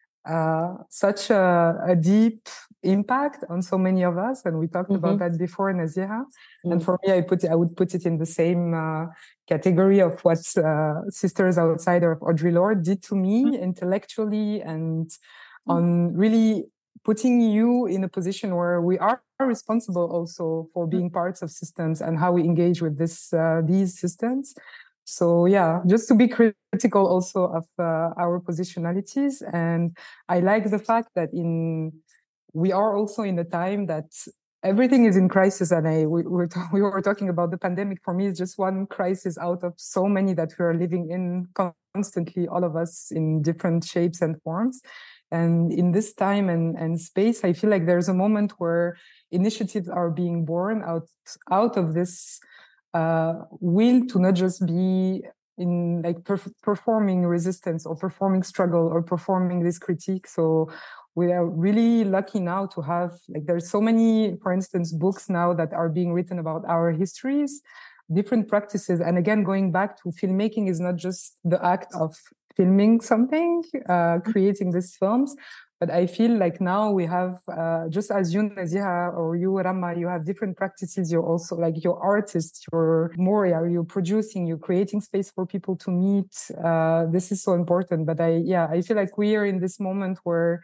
uh, such a, a deep impact on so many of us. And we talked mm-hmm. about that before, Nazira. Mm-hmm. And for me, I put I would put it in the same uh, category of what uh, Sisters Outsider of Audre Lorde did to me mm-hmm. intellectually, and mm-hmm. on really putting you in a position where we are responsible also for being parts of systems and how we engage with this uh, these systems. So yeah, just to be critical also of uh, our positionalities. And I like the fact that in we are also in a time that everything is in crisis. And I we were, ta- we were talking about the pandemic. For me, it's just one crisis out of so many that we are living in constantly, all of us in different shapes and forms. And in this time and, and space, I feel like there's a moment where initiatives are being born out, out of this uh, will to not just be in like perf- performing resistance or performing struggle or performing this critique. So we are really lucky now to have, like, there's so many, for instance, books now that are being written about our histories, different practices. And again, going back to filmmaking is not just the act of filming something, uh, creating these films, but I feel like now we have, uh, just as you, Naziha, or you, Rama, you have different practices. You're also like, you're artists, you're more, you're producing, you're creating space for people to meet. Uh, this is so important. But I, yeah, I feel like we are in this moment where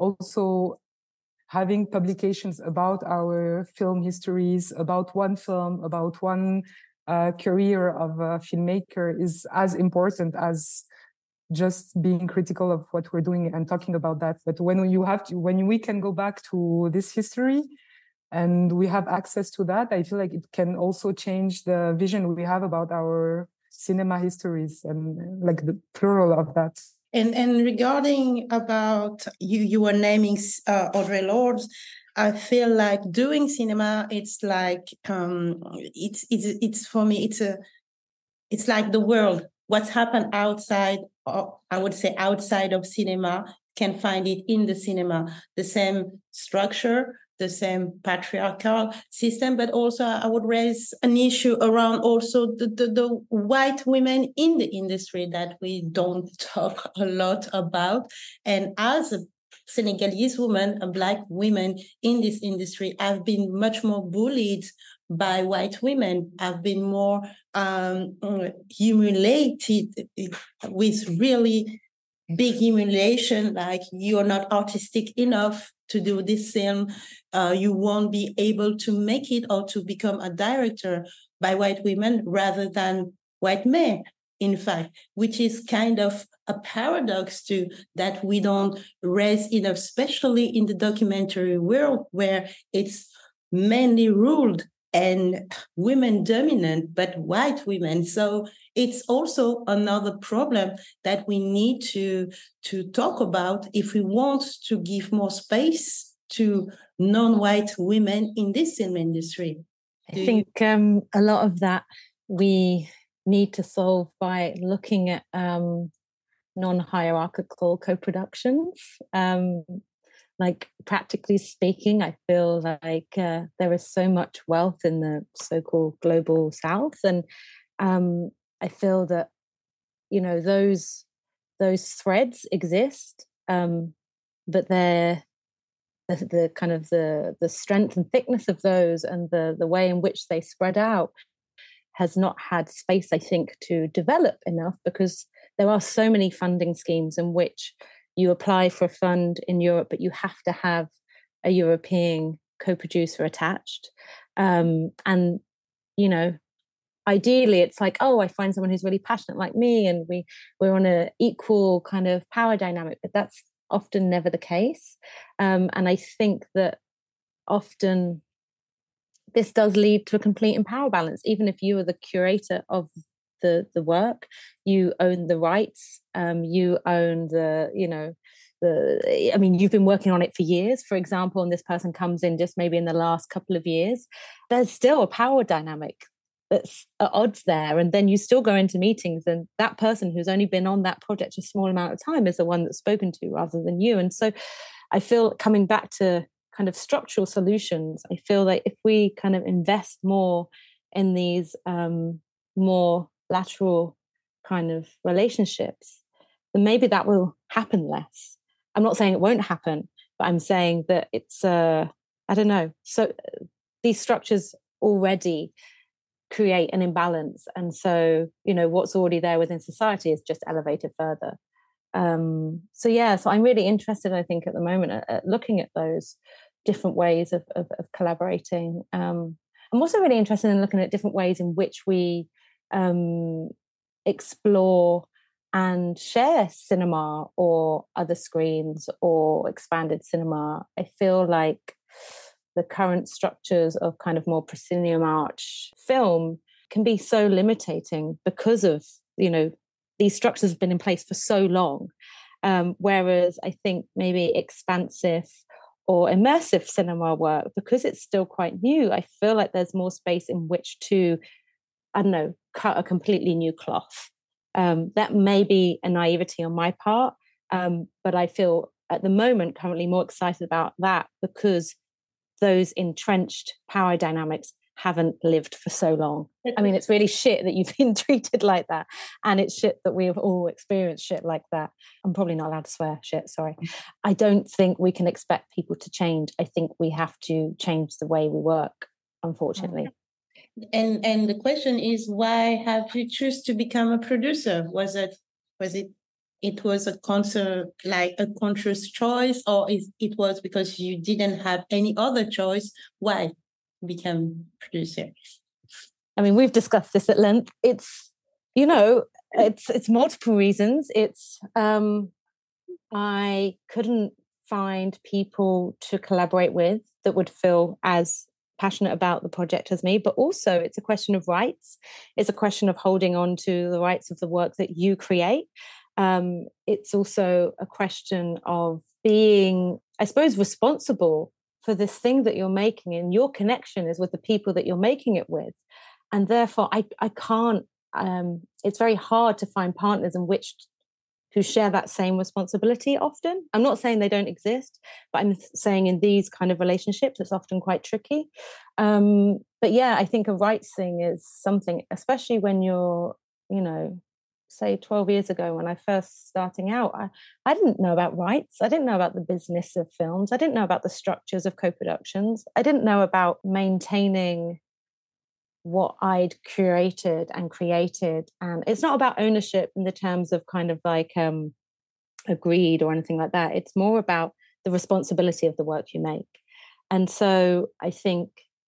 also having publications about our film histories, about one film, about one uh, career of a filmmaker is as important as just being critical of what we're doing and talking about that. But when you have to, when we can go back to this history and we have access to that, I feel like it can also change the vision we have about our cinema histories and like the plural of that. And and regarding about you, you were naming uh, Audre Lorde. I feel like doing cinema, it's like um, it's it's it's for me. It's a it's like the world. What's happened outside, or I would say outside of cinema, can find it in the cinema. The same structure, the same patriarchal system, but also I would raise an issue around also the, the, the white women in the industry that we don't talk a lot about. And as a Senegalese woman, a Black woman in this industry, I've been much more bullied by white women. I've been more um, humiliated with really big humiliation, like you're not artistic enough to do this film, uh, you won't be able to make it or to become a director, by white women rather than white men, in fact, which is kind of a paradox too, that we don't raise enough, especially in the documentary world where it's mainly ruled and women dominant, but white women. So it's also another problem that we need to, to talk about if we want to give more space to non-white women in this film industry. Do I think you- um, a lot of that we need to solve by looking at um, non-hierarchical co-productions. Um, like practically speaking, I feel like uh, there is so much wealth in the so-called global South, and um, I feel that, you know, those those threads exist, um, but they're the, the kind of the the strength and thickness of those and the the way in which they spread out has not had space, I think, to develop enough, because there are so many funding schemes in which you apply for a fund in Europe, but you have to have a European co-producer attached. Um, and, you know, ideally it's like, oh, I find someone who's really passionate like me and we, we're on an equal kind of power dynamic, but that's often never the case. Um, and I think that often this does lead to a complete impower balance. Even if you are the curator of the the work, you own the rights, um, you own the, you know, the, I mean, you've been working on it for years, for example, and this person comes in just maybe in the last couple of years, there's still a power dynamic that's at odds there. And then you still go into meetings and that person who's only been on that project a small amount of time is the one that's spoken to rather than you. And so I feel, coming back to kind of structural solutions, I feel like if we kind of invest more in these um, more lateral kind of relationships, then maybe that will happen less. I'm not saying it won't happen, but I'm saying that it's, uh, I don't know. So these structures already create an imbalance. And so, you know, what's already there within society is just elevated further. Um, so, yeah, so I'm really interested, I think, at the moment at, at looking at those different ways of, of, of collaborating. Um, I'm also really interested in looking at different ways in which we um, explore and share cinema or other screens or expanded cinema. I feel like the current structures of kind of more proscenium arch film can be so limiting because of, you know, these structures have been in place for so long. Um, whereas I think maybe expansive or immersive cinema work, because it's still quite new, I feel like there's more space in which to I don't know, cut a completely new cloth. Um, that may be a naivety on my part, um, but I feel at the moment currently more excited about that because those entrenched power dynamics haven't lived for so long. I mean, it's really shit that you've been treated like that, and it's shit that we have all experienced shit like that. I'm probably not allowed to swear, shit, sorry. I don't think we can expect people to change. I think we have to change the way we work, unfortunately. And and the question is, why have you choose to become a producer? Was it was it it was a concert like a conscious choice, or is it was because you didn't have any other choice? Why become producer? I mean, we've discussed this at length. It's, you know, it's it's multiple reasons. It's um, I couldn't find people to collaborate with that would feel as passionate about the project as me, but also it's a question of rights. It's a question of holding on to the rights of the work that you create. Um, it's also a question of being, I suppose, responsible for this thing that you're making, and your connection is with the people that you're making it with. And therefore, I, I can't, um, it's very hard to find partners in which who share that same responsibility often. I'm not saying they don't exist, but I'm saying in these kind of relationships, it's often quite tricky. Um, but yeah, I think a rights thing is something, especially when you're, you know, say twelve years ago when I first starting out, I, I didn't know about rights. I didn't know about the business of films. I didn't know about the structures of co-productions. I didn't know about maintaining what I'd curated and created. And it's not about ownership in the terms of kind of like um, agreed or anything like that. It's more about the responsibility of the work you make. And so I think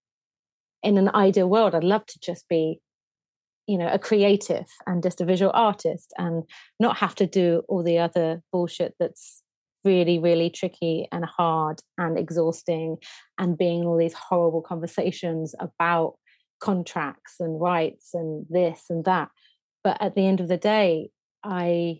in an ideal world, I'd love to just be, you know, a creative and just a visual artist and not have to do all the other bullshit that's really, really tricky and hard and exhausting, and being in all these horrible conversations about contracts and rights and this and that. But at the end of the day, I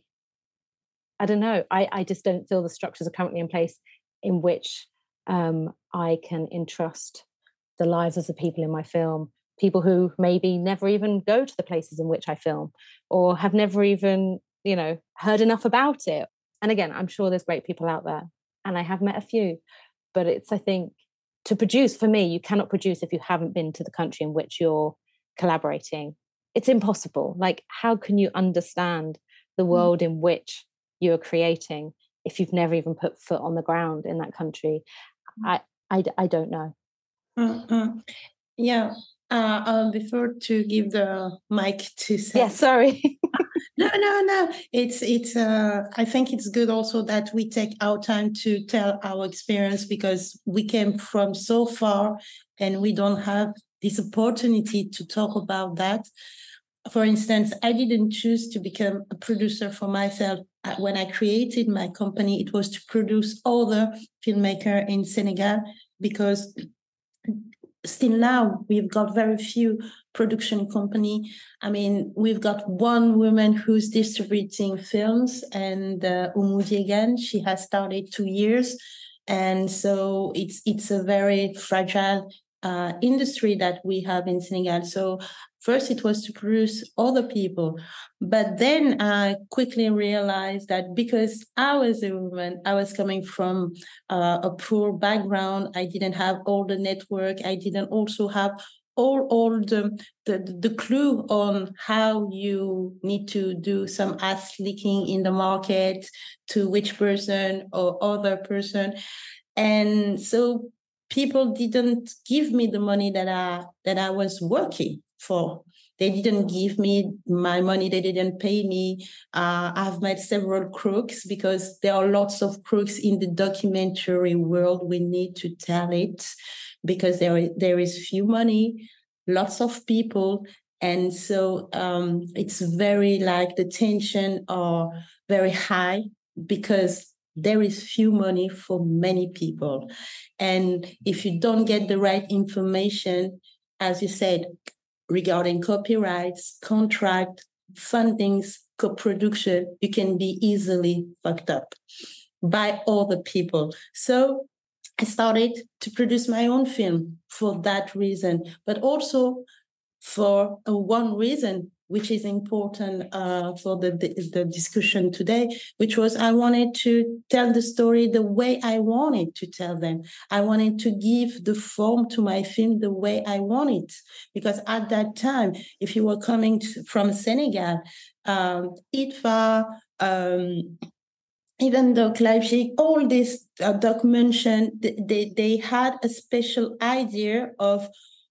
I don't know, I, I just don't feel the structures are currently in place in which um, I can entrust the lives of the people in my film, people who maybe never even go to the places in which I film or have never even, you know, heard enough about it. And again, I'm sure there's great people out there, and I have met a few, but it's, I think, to produce, for me, you cannot produce if you haven't been to the country in which you're collaborating. It's impossible. Like, how can you understand the world in which you're creating if you've never even put foot on the ground in that country? I, I, I don't know. Mm-hmm. Yeah. Uh, um, before to give the mic to Sam. Yeah, sorry. No, no, no. It's it's. Uh, I think it's good also that we take our time to tell our experience, because we came from so far, and we don't have this opportunity to talk about that. For instance, I didn't choose to become a producer for myself. When I created my company, it was to produce other filmmakers in Senegal, because still now we've got very few production company. I mean, we've got one woman who's distributing films, and uh, Oumou Diegane, she has started two years. And so it's it's a very fragile uh, industry that we have in Senegal. So first it was to produce other people. But then I quickly realized that because I was a woman, I was coming from uh, a poor background. I didn't have all the network. I didn't also have all, all the, the, the clue on how you need to do some ass licking in the market to which person or other person. And so people didn't give me the money that I that I was working for. They didn't give me my money. They didn't pay me. Uh, I've met several crooks, because there are lots of crooks in the documentary world. We need to tell it, because there, there is few money, lots of people. And so um, it's very like the tension are very high, because there is few money for many people. And if you don't get the right information, as you said, regarding copyrights, contract, fundings, co-production, you can be easily fucked up by other people. So I started to produce my own film for that reason, but also for uh, one reason, which is important uh, for the, the, the discussion today, which was I wanted to tell the story the way I wanted to tell them. I wanted to give the form to my film the way I want it. Because at that time, if you were coming to, from Senegal, um, I T F A, um, even though Leipzig, all this uh, documentation, they, they had a special idea of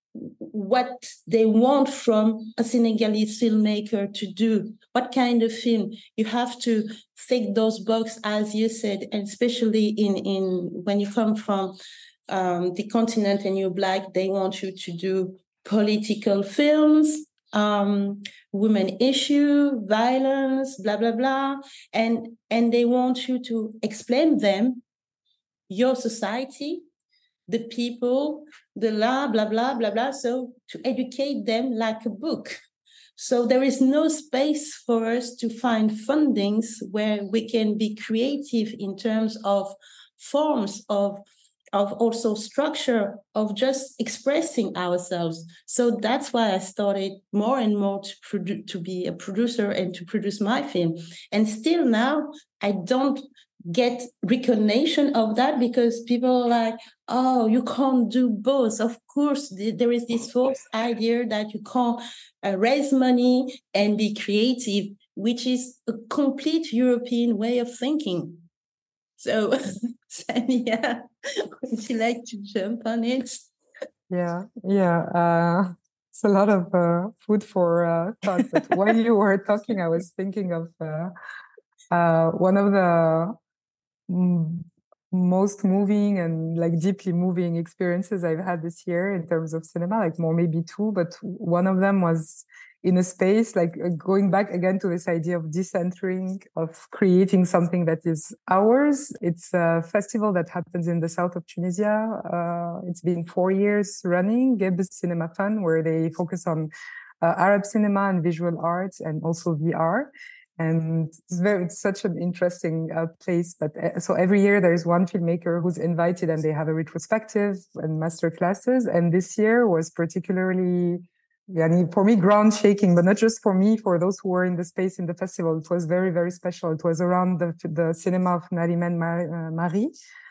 what they want from a Senegalese filmmaker to do, what kind of film. You have to tick those boxes, as you said, and especially in, in when you come from um, the continent and you're Black, they want you to do political films, um, women issue, violence, blah, blah, blah. And, and they want you to explain them, your society, the people, the la, blah, blah, blah, blah. So to educate them like a book. So there is no space for us to find fundings where we can be creative in terms of forms of, of also structure of just expressing ourselves. So that's why I started more and more to, produ- to be a producer and to produce my film. And still now, I don't get recognition of that because people are like, oh, you can't do both. Of course, th- there is this false idea that you can't uh, raise money and be creative, which is a complete European way of thinking. So, Sania, would you like to jump on it? Yeah, yeah. Uh, it's a lot of uh, food for uh, thought. But while you were talking, I was thinking of uh, uh, one of the mm, most moving and like deeply moving experiences I've had this year in terms of cinema, like more maybe two, but one of them was in a space, like uh, going back again to this idea of decentering, of creating something that is ours. It's a festival that happens in the south of Tunisia. Uh, it's been four years running, Gebes Cinema Fun, where they focus on uh, Arab cinema and visual arts and also V R. And it's very, it's such an interesting uh, place. But uh, so every year there is one filmmaker who's invited and they have a retrospective and master classes. And this year was particularly, yeah, for me, ground shaking, but not just for me, for those who were in the space in the festival. It was very, very special. It was around the, the cinema of Nariman Marie,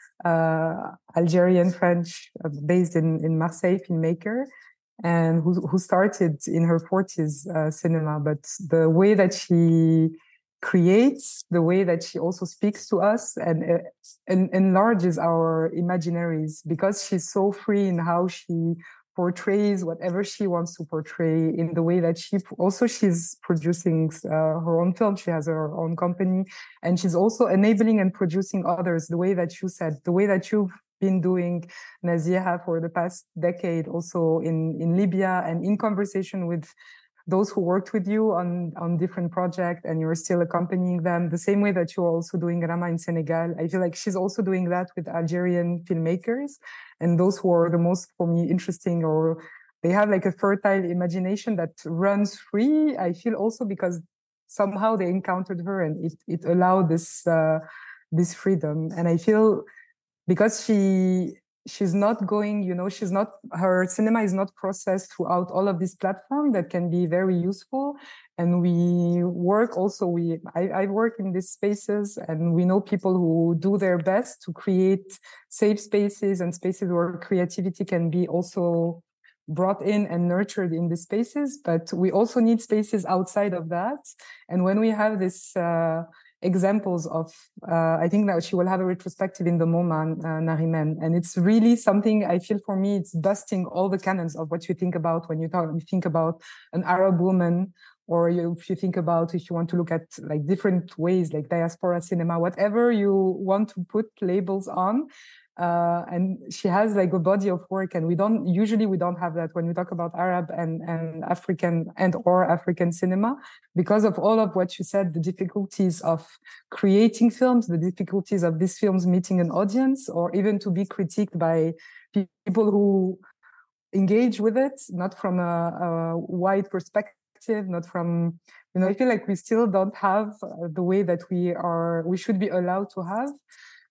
uh, Algerian French, uh, based in, in Marseille filmmaker, and who, who started in her forties uh, cinema. But the way that she creates, the way that she also speaks to us and, uh, and enlarges our imaginaries, because she's so free in how she portrays whatever she wants to portray, in the way that she also she's producing uh, her own film. She has her own company, and she's also enabling and producing others, the way that you said, the way that you've been doing, Naziha, for the past decade, also in, in Libya, and in conversation with those who worked with you on, on different projects, and you're still accompanying them, the same way that you're also doing Rama in Senegal. I feel like she's also doing that with Algerian filmmakers, and those who are the most, for me, interesting, or they have like a fertile imagination that runs free. I feel also because somehow they encountered her, and it, it allowed this, uh, this freedom. And I feel because she, she's not going, you know, she's not, her cinema is not processed throughout all of these platforms that can be very useful. And we work also, we, I, I work in these spaces, and we know people who do their best to create safe spaces and spaces where creativity can be also brought in and nurtured in these spaces. But we also need spaces outside of that. And when we have this, uh, examples of, uh, I think that she will have a retrospective in the MoMA, uh, Nariman. And it's really something, I feel for me, it's busting all the canons of what you think about when you talk, you think about an Arab woman, or you, if you think about, if you want to look at like different ways, like diaspora cinema, whatever you want to put labels on. Uh, and she has like a body of work, and we don't, usually we don't have that when we talk about Arab and, and African and or African cinema, because of all of what you said, the difficulties of creating films, the difficulties of these films meeting an audience, or even to be critiqued by people who engage with it, not from a, a wide perspective, not from, you know, I feel like we still don't have the way that we are, we should be allowed to have.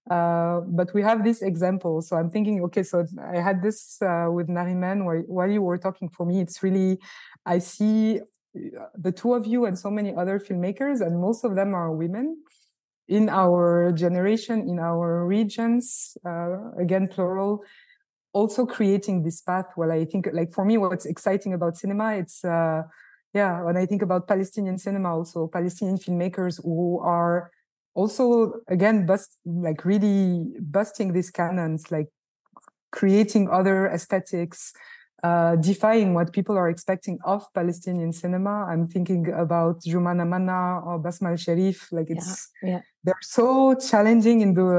Uh, but we have this example. So I'm thinking, okay, so I had this uh, with Nariman where, while you were talking. For me, it's really, I see the two of you and so many other filmmakers, and most of them are women in our generation, in our regions, uh, again, plural, also creating this path. Well, I think, like, for me, what's exciting about cinema, it's, uh, yeah, when I think about Palestinian cinema, also Palestinian filmmakers who are also, again, bust, like really busting these canons, like creating other aesthetics, uh, defying what people are expecting of Palestinian cinema. I'm thinking about Jumana Manna or Basma al-Sharif. Like, it's, yeah, yeah. they're so challenging in the,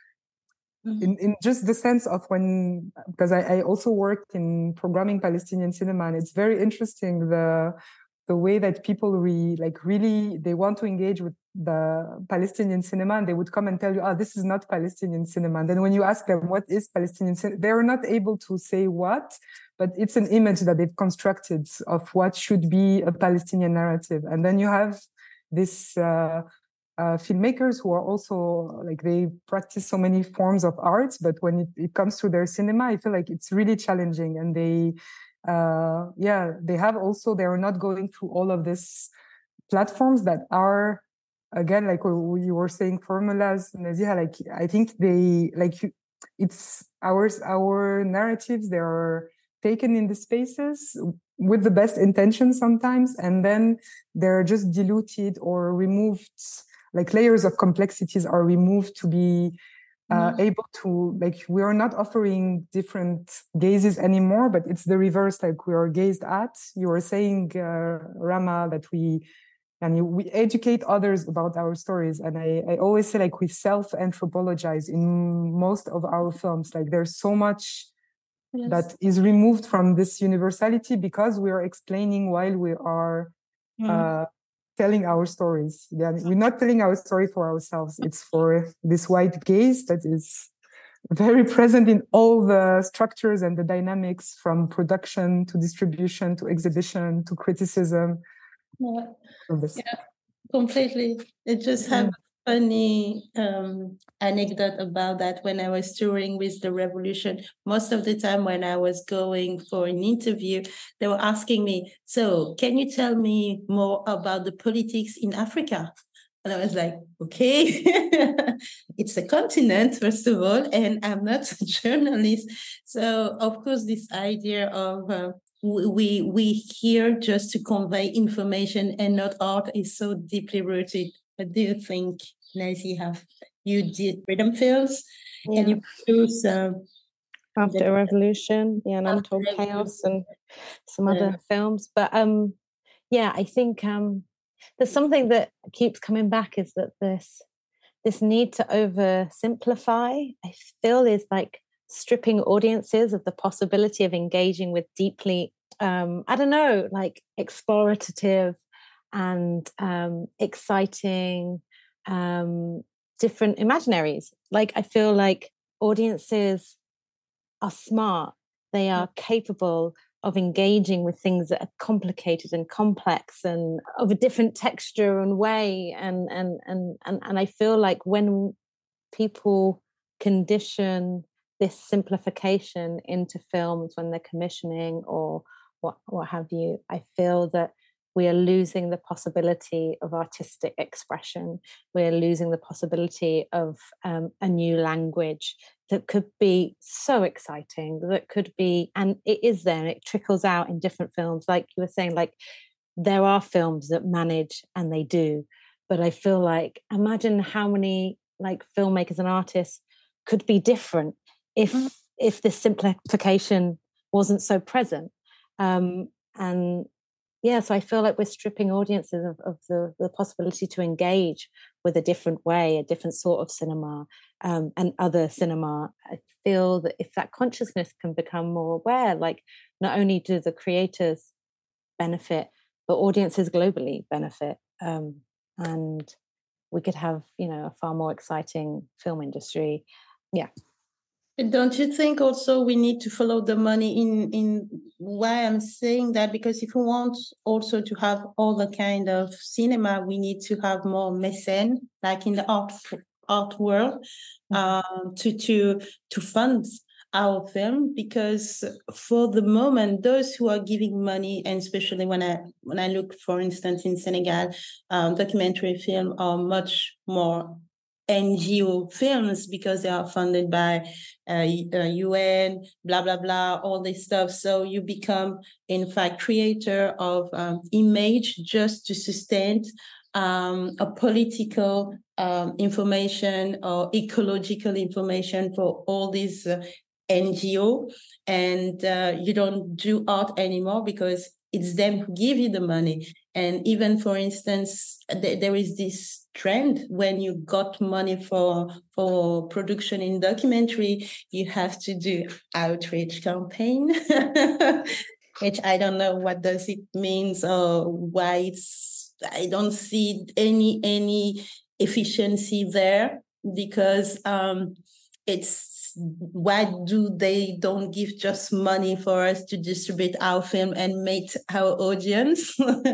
mm-hmm. in, in just the sense of when, because I, I also worked in programming Palestinian cinema, and it's very interesting, the, the way that people re, like really, they want to engage with the Palestinian cinema, and they would come and tell you, oh, this is not Palestinian cinema. And then when you ask them, what is Palestinian cinema? They're not able to say what, but it's an image that they've constructed of what should be a Palestinian narrative. And then you have this uh, uh, filmmakers who are also, like, they practice so many forms of art, but when it, it comes to their cinema, I feel like it's really challenging. And they, uh, yeah, they have also, they are not going through all of these platforms that are, again, like you were saying, formulas, Naziha, like, I think they, like, it's our, our narratives, they are taken in the spaces with the best intentions sometimes, and then they're just diluted or removed, like layers of complexities are removed to be uh, mm-hmm. able to, like, we are not offering different gazes anymore, but it's the reverse, like we are gazed at. You were saying, uh, Rama, that we, and we educate others about our stories. And I, I always say, like, we self-anthropologize in most of our films. Like, there's so much yes. that is removed from this universality because we are explaining while we are mm. uh, telling our stories. Yeah, we're not telling our story for ourselves. It's for this white gaze that is very present in all the structures and the dynamics, from production to distribution to exhibition to criticism. Yeah, yeah, completely. It just have a funny um, anecdote about that. When I was touring with the Revolution, most of the time when I was going for an interview, they were asking me, so can you tell me more about the politics in Africa? And I was like, okay, it's a continent, first of all, and I'm not a journalist. So, of course, this idea of uh, we we here just to convey information and not art is so deeply rooted. But do you think, Nazi, have you did rhythm films yeah. and you produce uh, After the, Revolution, yeah, and Untold Chaos and some yeah. other films. But um, yeah, I think um, there's something that keeps coming back is that this this need to oversimplify, I feel, is like stripping audiences of the possibility of engaging with deeply, um, I don't know, like explorative and um, exciting um, different imaginaries. Like, I feel like audiences are smart. They are capable of engaging with things that are complicated and complex and of a different texture and way. And and and and, and I feel like when people condition this simplification into films when they're commissioning or what what have you, I feel that we are losing the possibility of artistic expression. We're losing the possibility of um, a new language that could be so exciting, that could be, and it is there, and it trickles out in different films. Like you were saying, like there are films that manage, and they do, but I feel like, imagine how many like filmmakers and artists could be different if mm-hmm. if this simplification wasn't so present. Um, and yeah, so I feel like we're stripping audiences of, of the, the possibility to engage with a different way, a different sort of cinema, um, and other cinema. I feel that if that consciousness can become more aware, like not only do the creators benefit, but audiences globally benefit. Um, and we could have, you know, a far more exciting film industry. Yeah. Don't you think also we need to follow the money in, in why I'm saying that? Because if we want also to have all the kind of cinema, we need to have more mécènes, like in the art art world uh, to to to fund our film, because for the moment, those who are giving money, and especially when I when I look, for instance, in Senegal, um, documentary film are much more N G O films because they are funded by uh, U N, blah, blah, blah, all this stuff. So you become, in fact, creator of um, image just to sustain um, a political um, information or ecological information for all these uh, N G O. And uh, you don't do art anymore because it's them who give you the money. And even, for instance, th- there is this trend when you got money for for production in documentary, you have to do outreach campaign, which I don't know what does it means or why it's. I don't see any any efficiency there, because um, it's. Why do they don't give just money for us to distribute our film and meet our audience?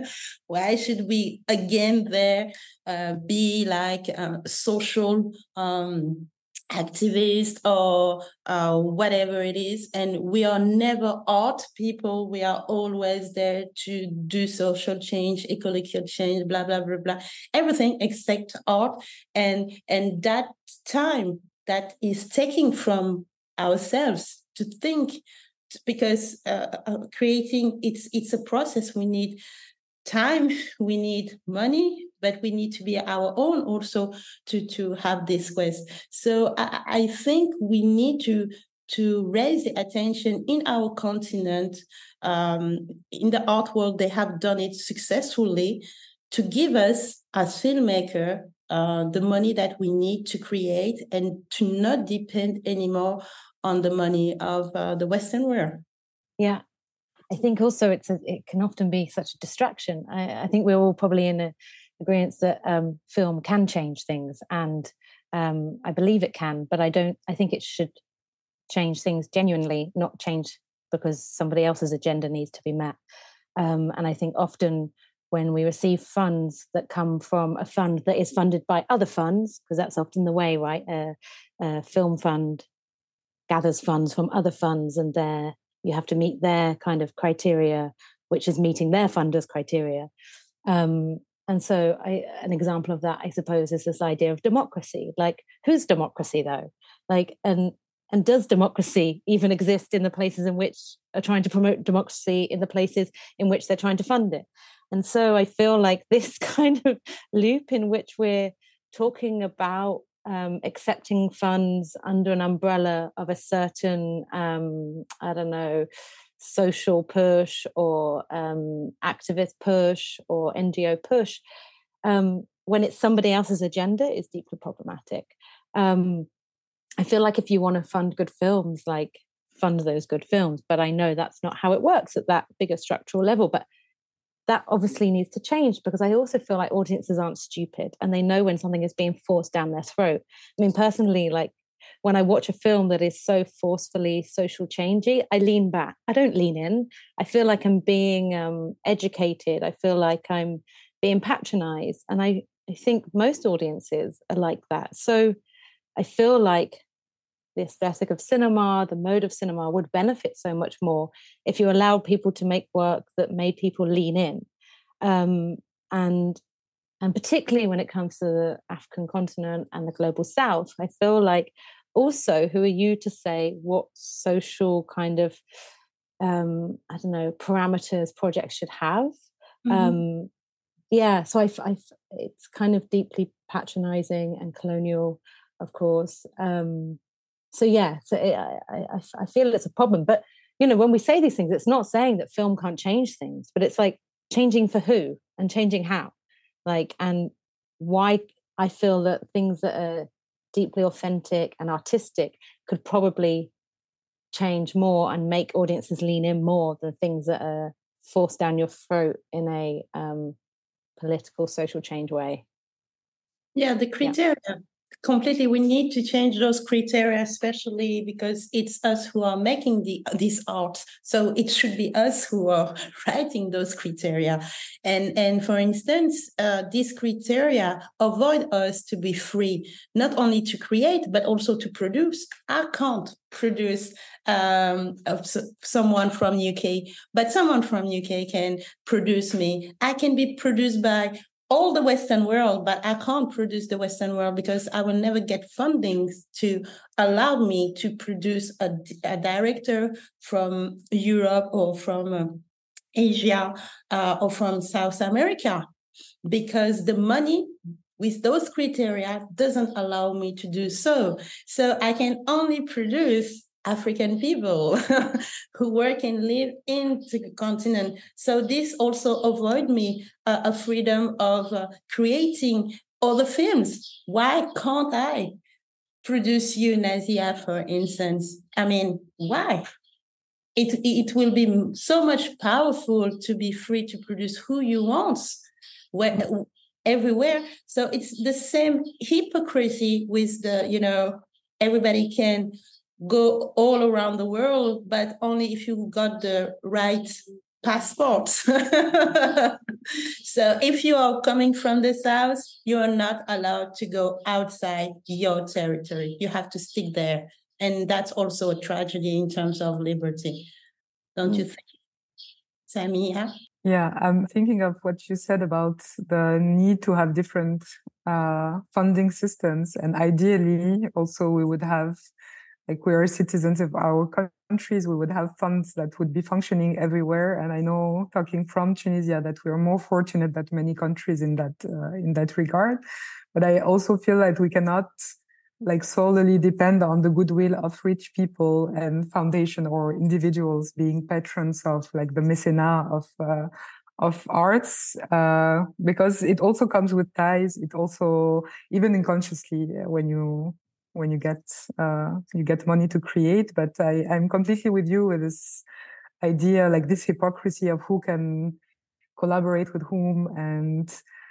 Why should we again there uh, be like a social um, activist or uh, whatever it is? And we are never art people. We are always there to do social change, ecological change, blah, blah, blah, blah, everything except art. And, and that time that is taking from ourselves to think, because uh, uh, creating, it's it's a process. We need time, we need money, but we need to be our own also to, to have this quest. So I, I think we need to to raise the attention in our continent. Um, in the art world, they have done it successfully to give us, as filmmaker, uh, the money that we need to create and to not depend anymore on the money of uh, the Western world. Yeah, I think also it's a, it can often be such a distraction. I, I think we're all probably in a, agreement that um, film can change things, and um, I believe it can, but I don't. I think it should change things genuinely, not change because somebody else's agenda needs to be met. Um, and I think often when we receive funds that come from a fund that is funded by other funds, because that's often the way, right? A, a film fund gathers funds from other funds, and there you have to meet their kind of criteria, which is meeting their funders' criteria. Um, and so I, an example of that, I suppose, is this idea of democracy. Like, whose democracy, though? Like, and and does democracy even exist in the places in which are trying to promote democracy, in the places in which they're trying to fund it? And so I feel like this kind of loop in which we're talking about um, accepting funds under an umbrella of a certain, um, I don't know, social push or um, activist push or N G O push, um, when it's somebody else's agenda, is deeply problematic. Um, I feel like if you want to fund good films, like fund those good films, but I know that's not how it works at that bigger structural level. But that obviously needs to change, because I also feel like audiences aren't stupid and they know when something is being forced down their throat. I mean, personally, like when I watch a film that is so forcefully social changey, I lean back. I don't lean in. I feel like I'm being um, educated. I feel like I'm being patronized. And I, I think most audiences are like that. So I feel like the aesthetic of cinema, the mode of cinema would benefit so much more if you allowed people to make work that made people lean in. Um, and and particularly when it comes to the African continent and the global south, I feel like also, who are you to say what social kind of, um, I don't know, parameters projects should have? Mm-hmm. Um, yeah, so I, I, it's kind of deeply patronizing and colonial, of course. Um, So yeah, so it, I, I I feel it's a problem. But you know, when we say these things, it's not saying that film can't change things, but it's like changing for who and changing how, like, and why. I feel that things that are deeply authentic and artistic could probably change more and make audiences lean in more than things that are forced down your throat in a um, political, social change way. Yeah, the criteria. Yeah. completely. We need to change those criteria, especially because it's us who are making the this art. So it should be us who are writing those criteria. And, and for instance, uh, these criteria avoid us to be free, not only to create, but also to produce. I can't produce um, of someone from U K, but someone from U K can produce me. I can be produced by all the Western world, but I can't produce the Western world because I will never get funding to allow me to produce a, a director from Europe or from uh, Asia uh, or from South America, because the money with those criteria doesn't allow me to do so. So I can only produce African people who work and live in the continent. So this also avoid me uh, a freedom of uh, creating other films. Why can't I produce you, Nazia, for instance? I mean, why? It, it will be so much powerful to be free to produce who you want, where, everywhere. So it's the same hypocrisy with the, you know, everybody can go all around the world, but only if you got the right passport. So if you are coming from the South, you are not allowed to go outside your territory. You have to stick there. And that's also a tragedy in terms of liberty. Don't mm. you think, Samia? Yeah, I'm thinking of what you said about the need to have different uh, funding systems. And ideally, also, we would have, like, we are citizens of our countries, we would have funds that would be functioning everywhere. And I know, talking from Tunisia, that we are more fortunate than many countries in that uh, in that regard. But I also feel that we cannot, like, solely depend on the goodwill of rich people and foundation or individuals being patrons of, like, the mecenat of uh, of arts, uh, because it also comes with ties. It also, even unconsciously, when you when you get uh, you get money to create. But I, I'm completely with you with this idea, like this hypocrisy of who can collaborate with whom. And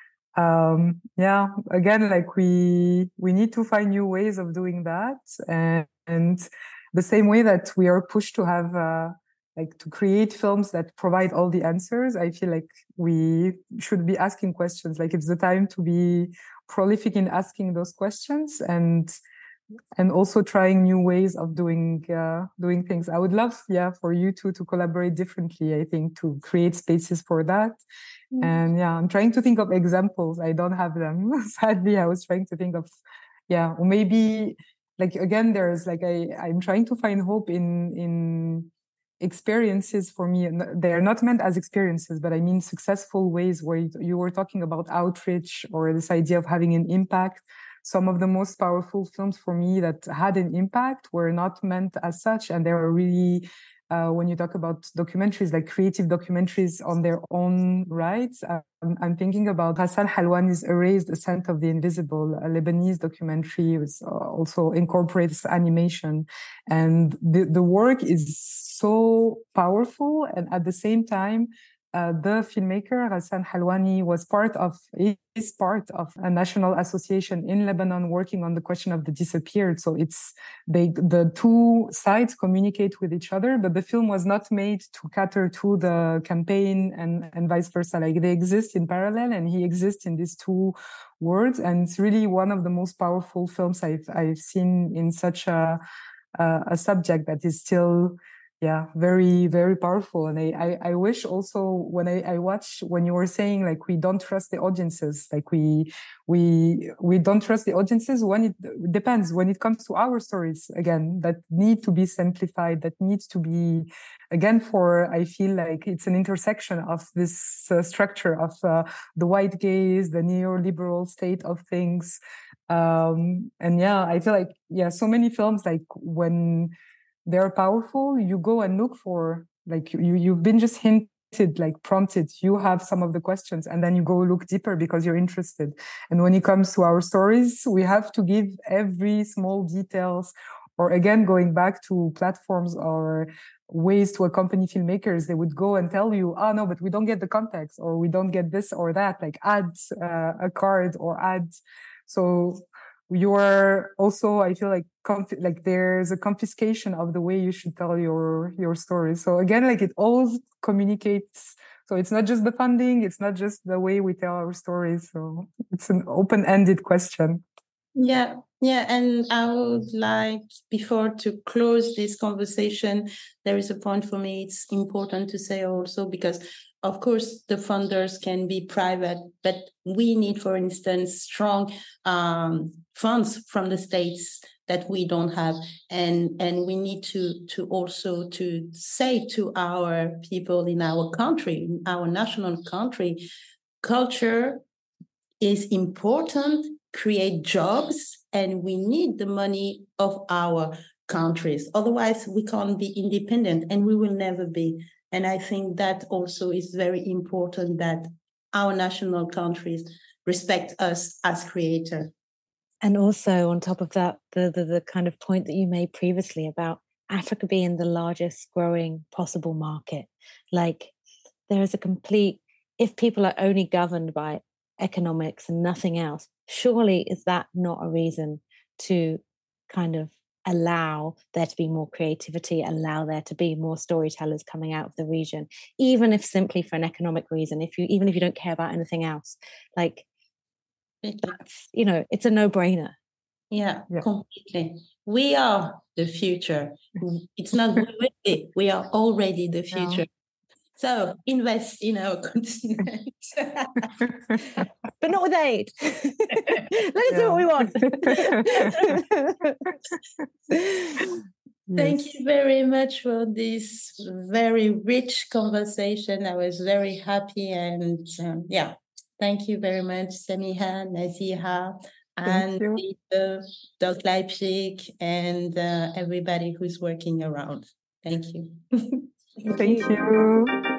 um, yeah, again, like we we need to find new ways of doing that. And, and the same way that we are pushed to have uh, like to create films that provide all the answers, I feel like we should be asking questions. Like, it's the time to be prolific in asking those questions, and and also trying new ways of doing uh, doing things. I would love, yeah, for you two to collaborate differently, I think, to create spaces for that. Mm. And yeah, I'm trying to think of examples. I don't have them. Sadly, I was trying to think of, yeah, or maybe, like, again, there's like, I, I'm trying to find hope in in experiences for me. They're not meant as experiences, but I mean successful ways where you, you were talking about outreach or this idea of having an impact. Some of the most powerful films for me that had an impact were not meant as such. And they were really, uh, when you talk about documentaries, like creative documentaries on their own rights, um, I'm thinking about Hassan Halwani's Erased: Ascent of the Invisible, a Lebanese documentary, which also incorporates animation. And the, the work is so powerful. And at the same time, Uh, the filmmaker, Hassan Halwani, was part of, is part of a national association in Lebanon working on the question of the disappeared. So it's, they, the two sides communicate with each other, but the film was not made to cater to the campaign and, and vice versa. Like, they exist in parallel, and he exists in these two worlds. And it's really one of the most powerful films I've, I've seen in such a, a, a subject that is still, yeah, very, very powerful. And I, I, I wish also when I, I watch, when you were saying, like, we don't trust the audiences, like we, we, we don't trust the audiences when it depends, when it comes to our stories, again, that need to be simplified, that needs to be, again, for, I feel like it's an intersection of this uh, structure of uh, the white gaze, the neoliberal state of things. Um, and yeah, I feel like, yeah, so many films, like, when they're powerful, you go and look for, like, you, you've been just hinted, like, prompted, you have some of the questions, and then you go look deeper because you're interested. And when it comes to our stories, we have to give every small details, or again, going back to platforms or ways to accompany filmmakers, they would go and tell you, oh no, but we don't get the context, or we don't get this or that, like add uh, a card or add. So you're also, I feel like, conf- like there's a confiscation of the way you should tell your your story. So again, like it all communicates. So it's not just the funding, it's not just the way we tell our stories. So it's an open-ended question. Yeah, yeah. And I would like, before to close this conversation, there is a point for me it's important to say also, because of course the funders can be private, but we need, for instance, strong um, funds from the states that we don't have. And, and we need to, to also to say to our people in our country, in our national country, culture is important, create jobs, and we need the money of our countries. Otherwise, we can't be independent, and we will never be. And I think that also is very important, that our national countries respect us as creators. And also on top of that, the, the the kind of point that you made previously about Africa being the largest growing possible market. Like there is a complete, if people are only governed by economics and nothing else, surely is that not a reason to kind of allow there to be more creativity, allow there to be more storytellers coming out of the region, even if simply for an economic reason, if you even if you don't care about anything else, like that's, you know, it's a no-brainer. Yeah, yeah, completely. We are the future. It's not we will be, we are already the future. Yeah. So invest in our continent. But not with aid. Let us do what we want. Thank yes. you very much for this very rich conversation. I was very happy, and um, yeah, thank you very much, Samiha, Naziha, and uh, Doc Leipzig, and uh, everybody who's working around. Thank you. Thank you.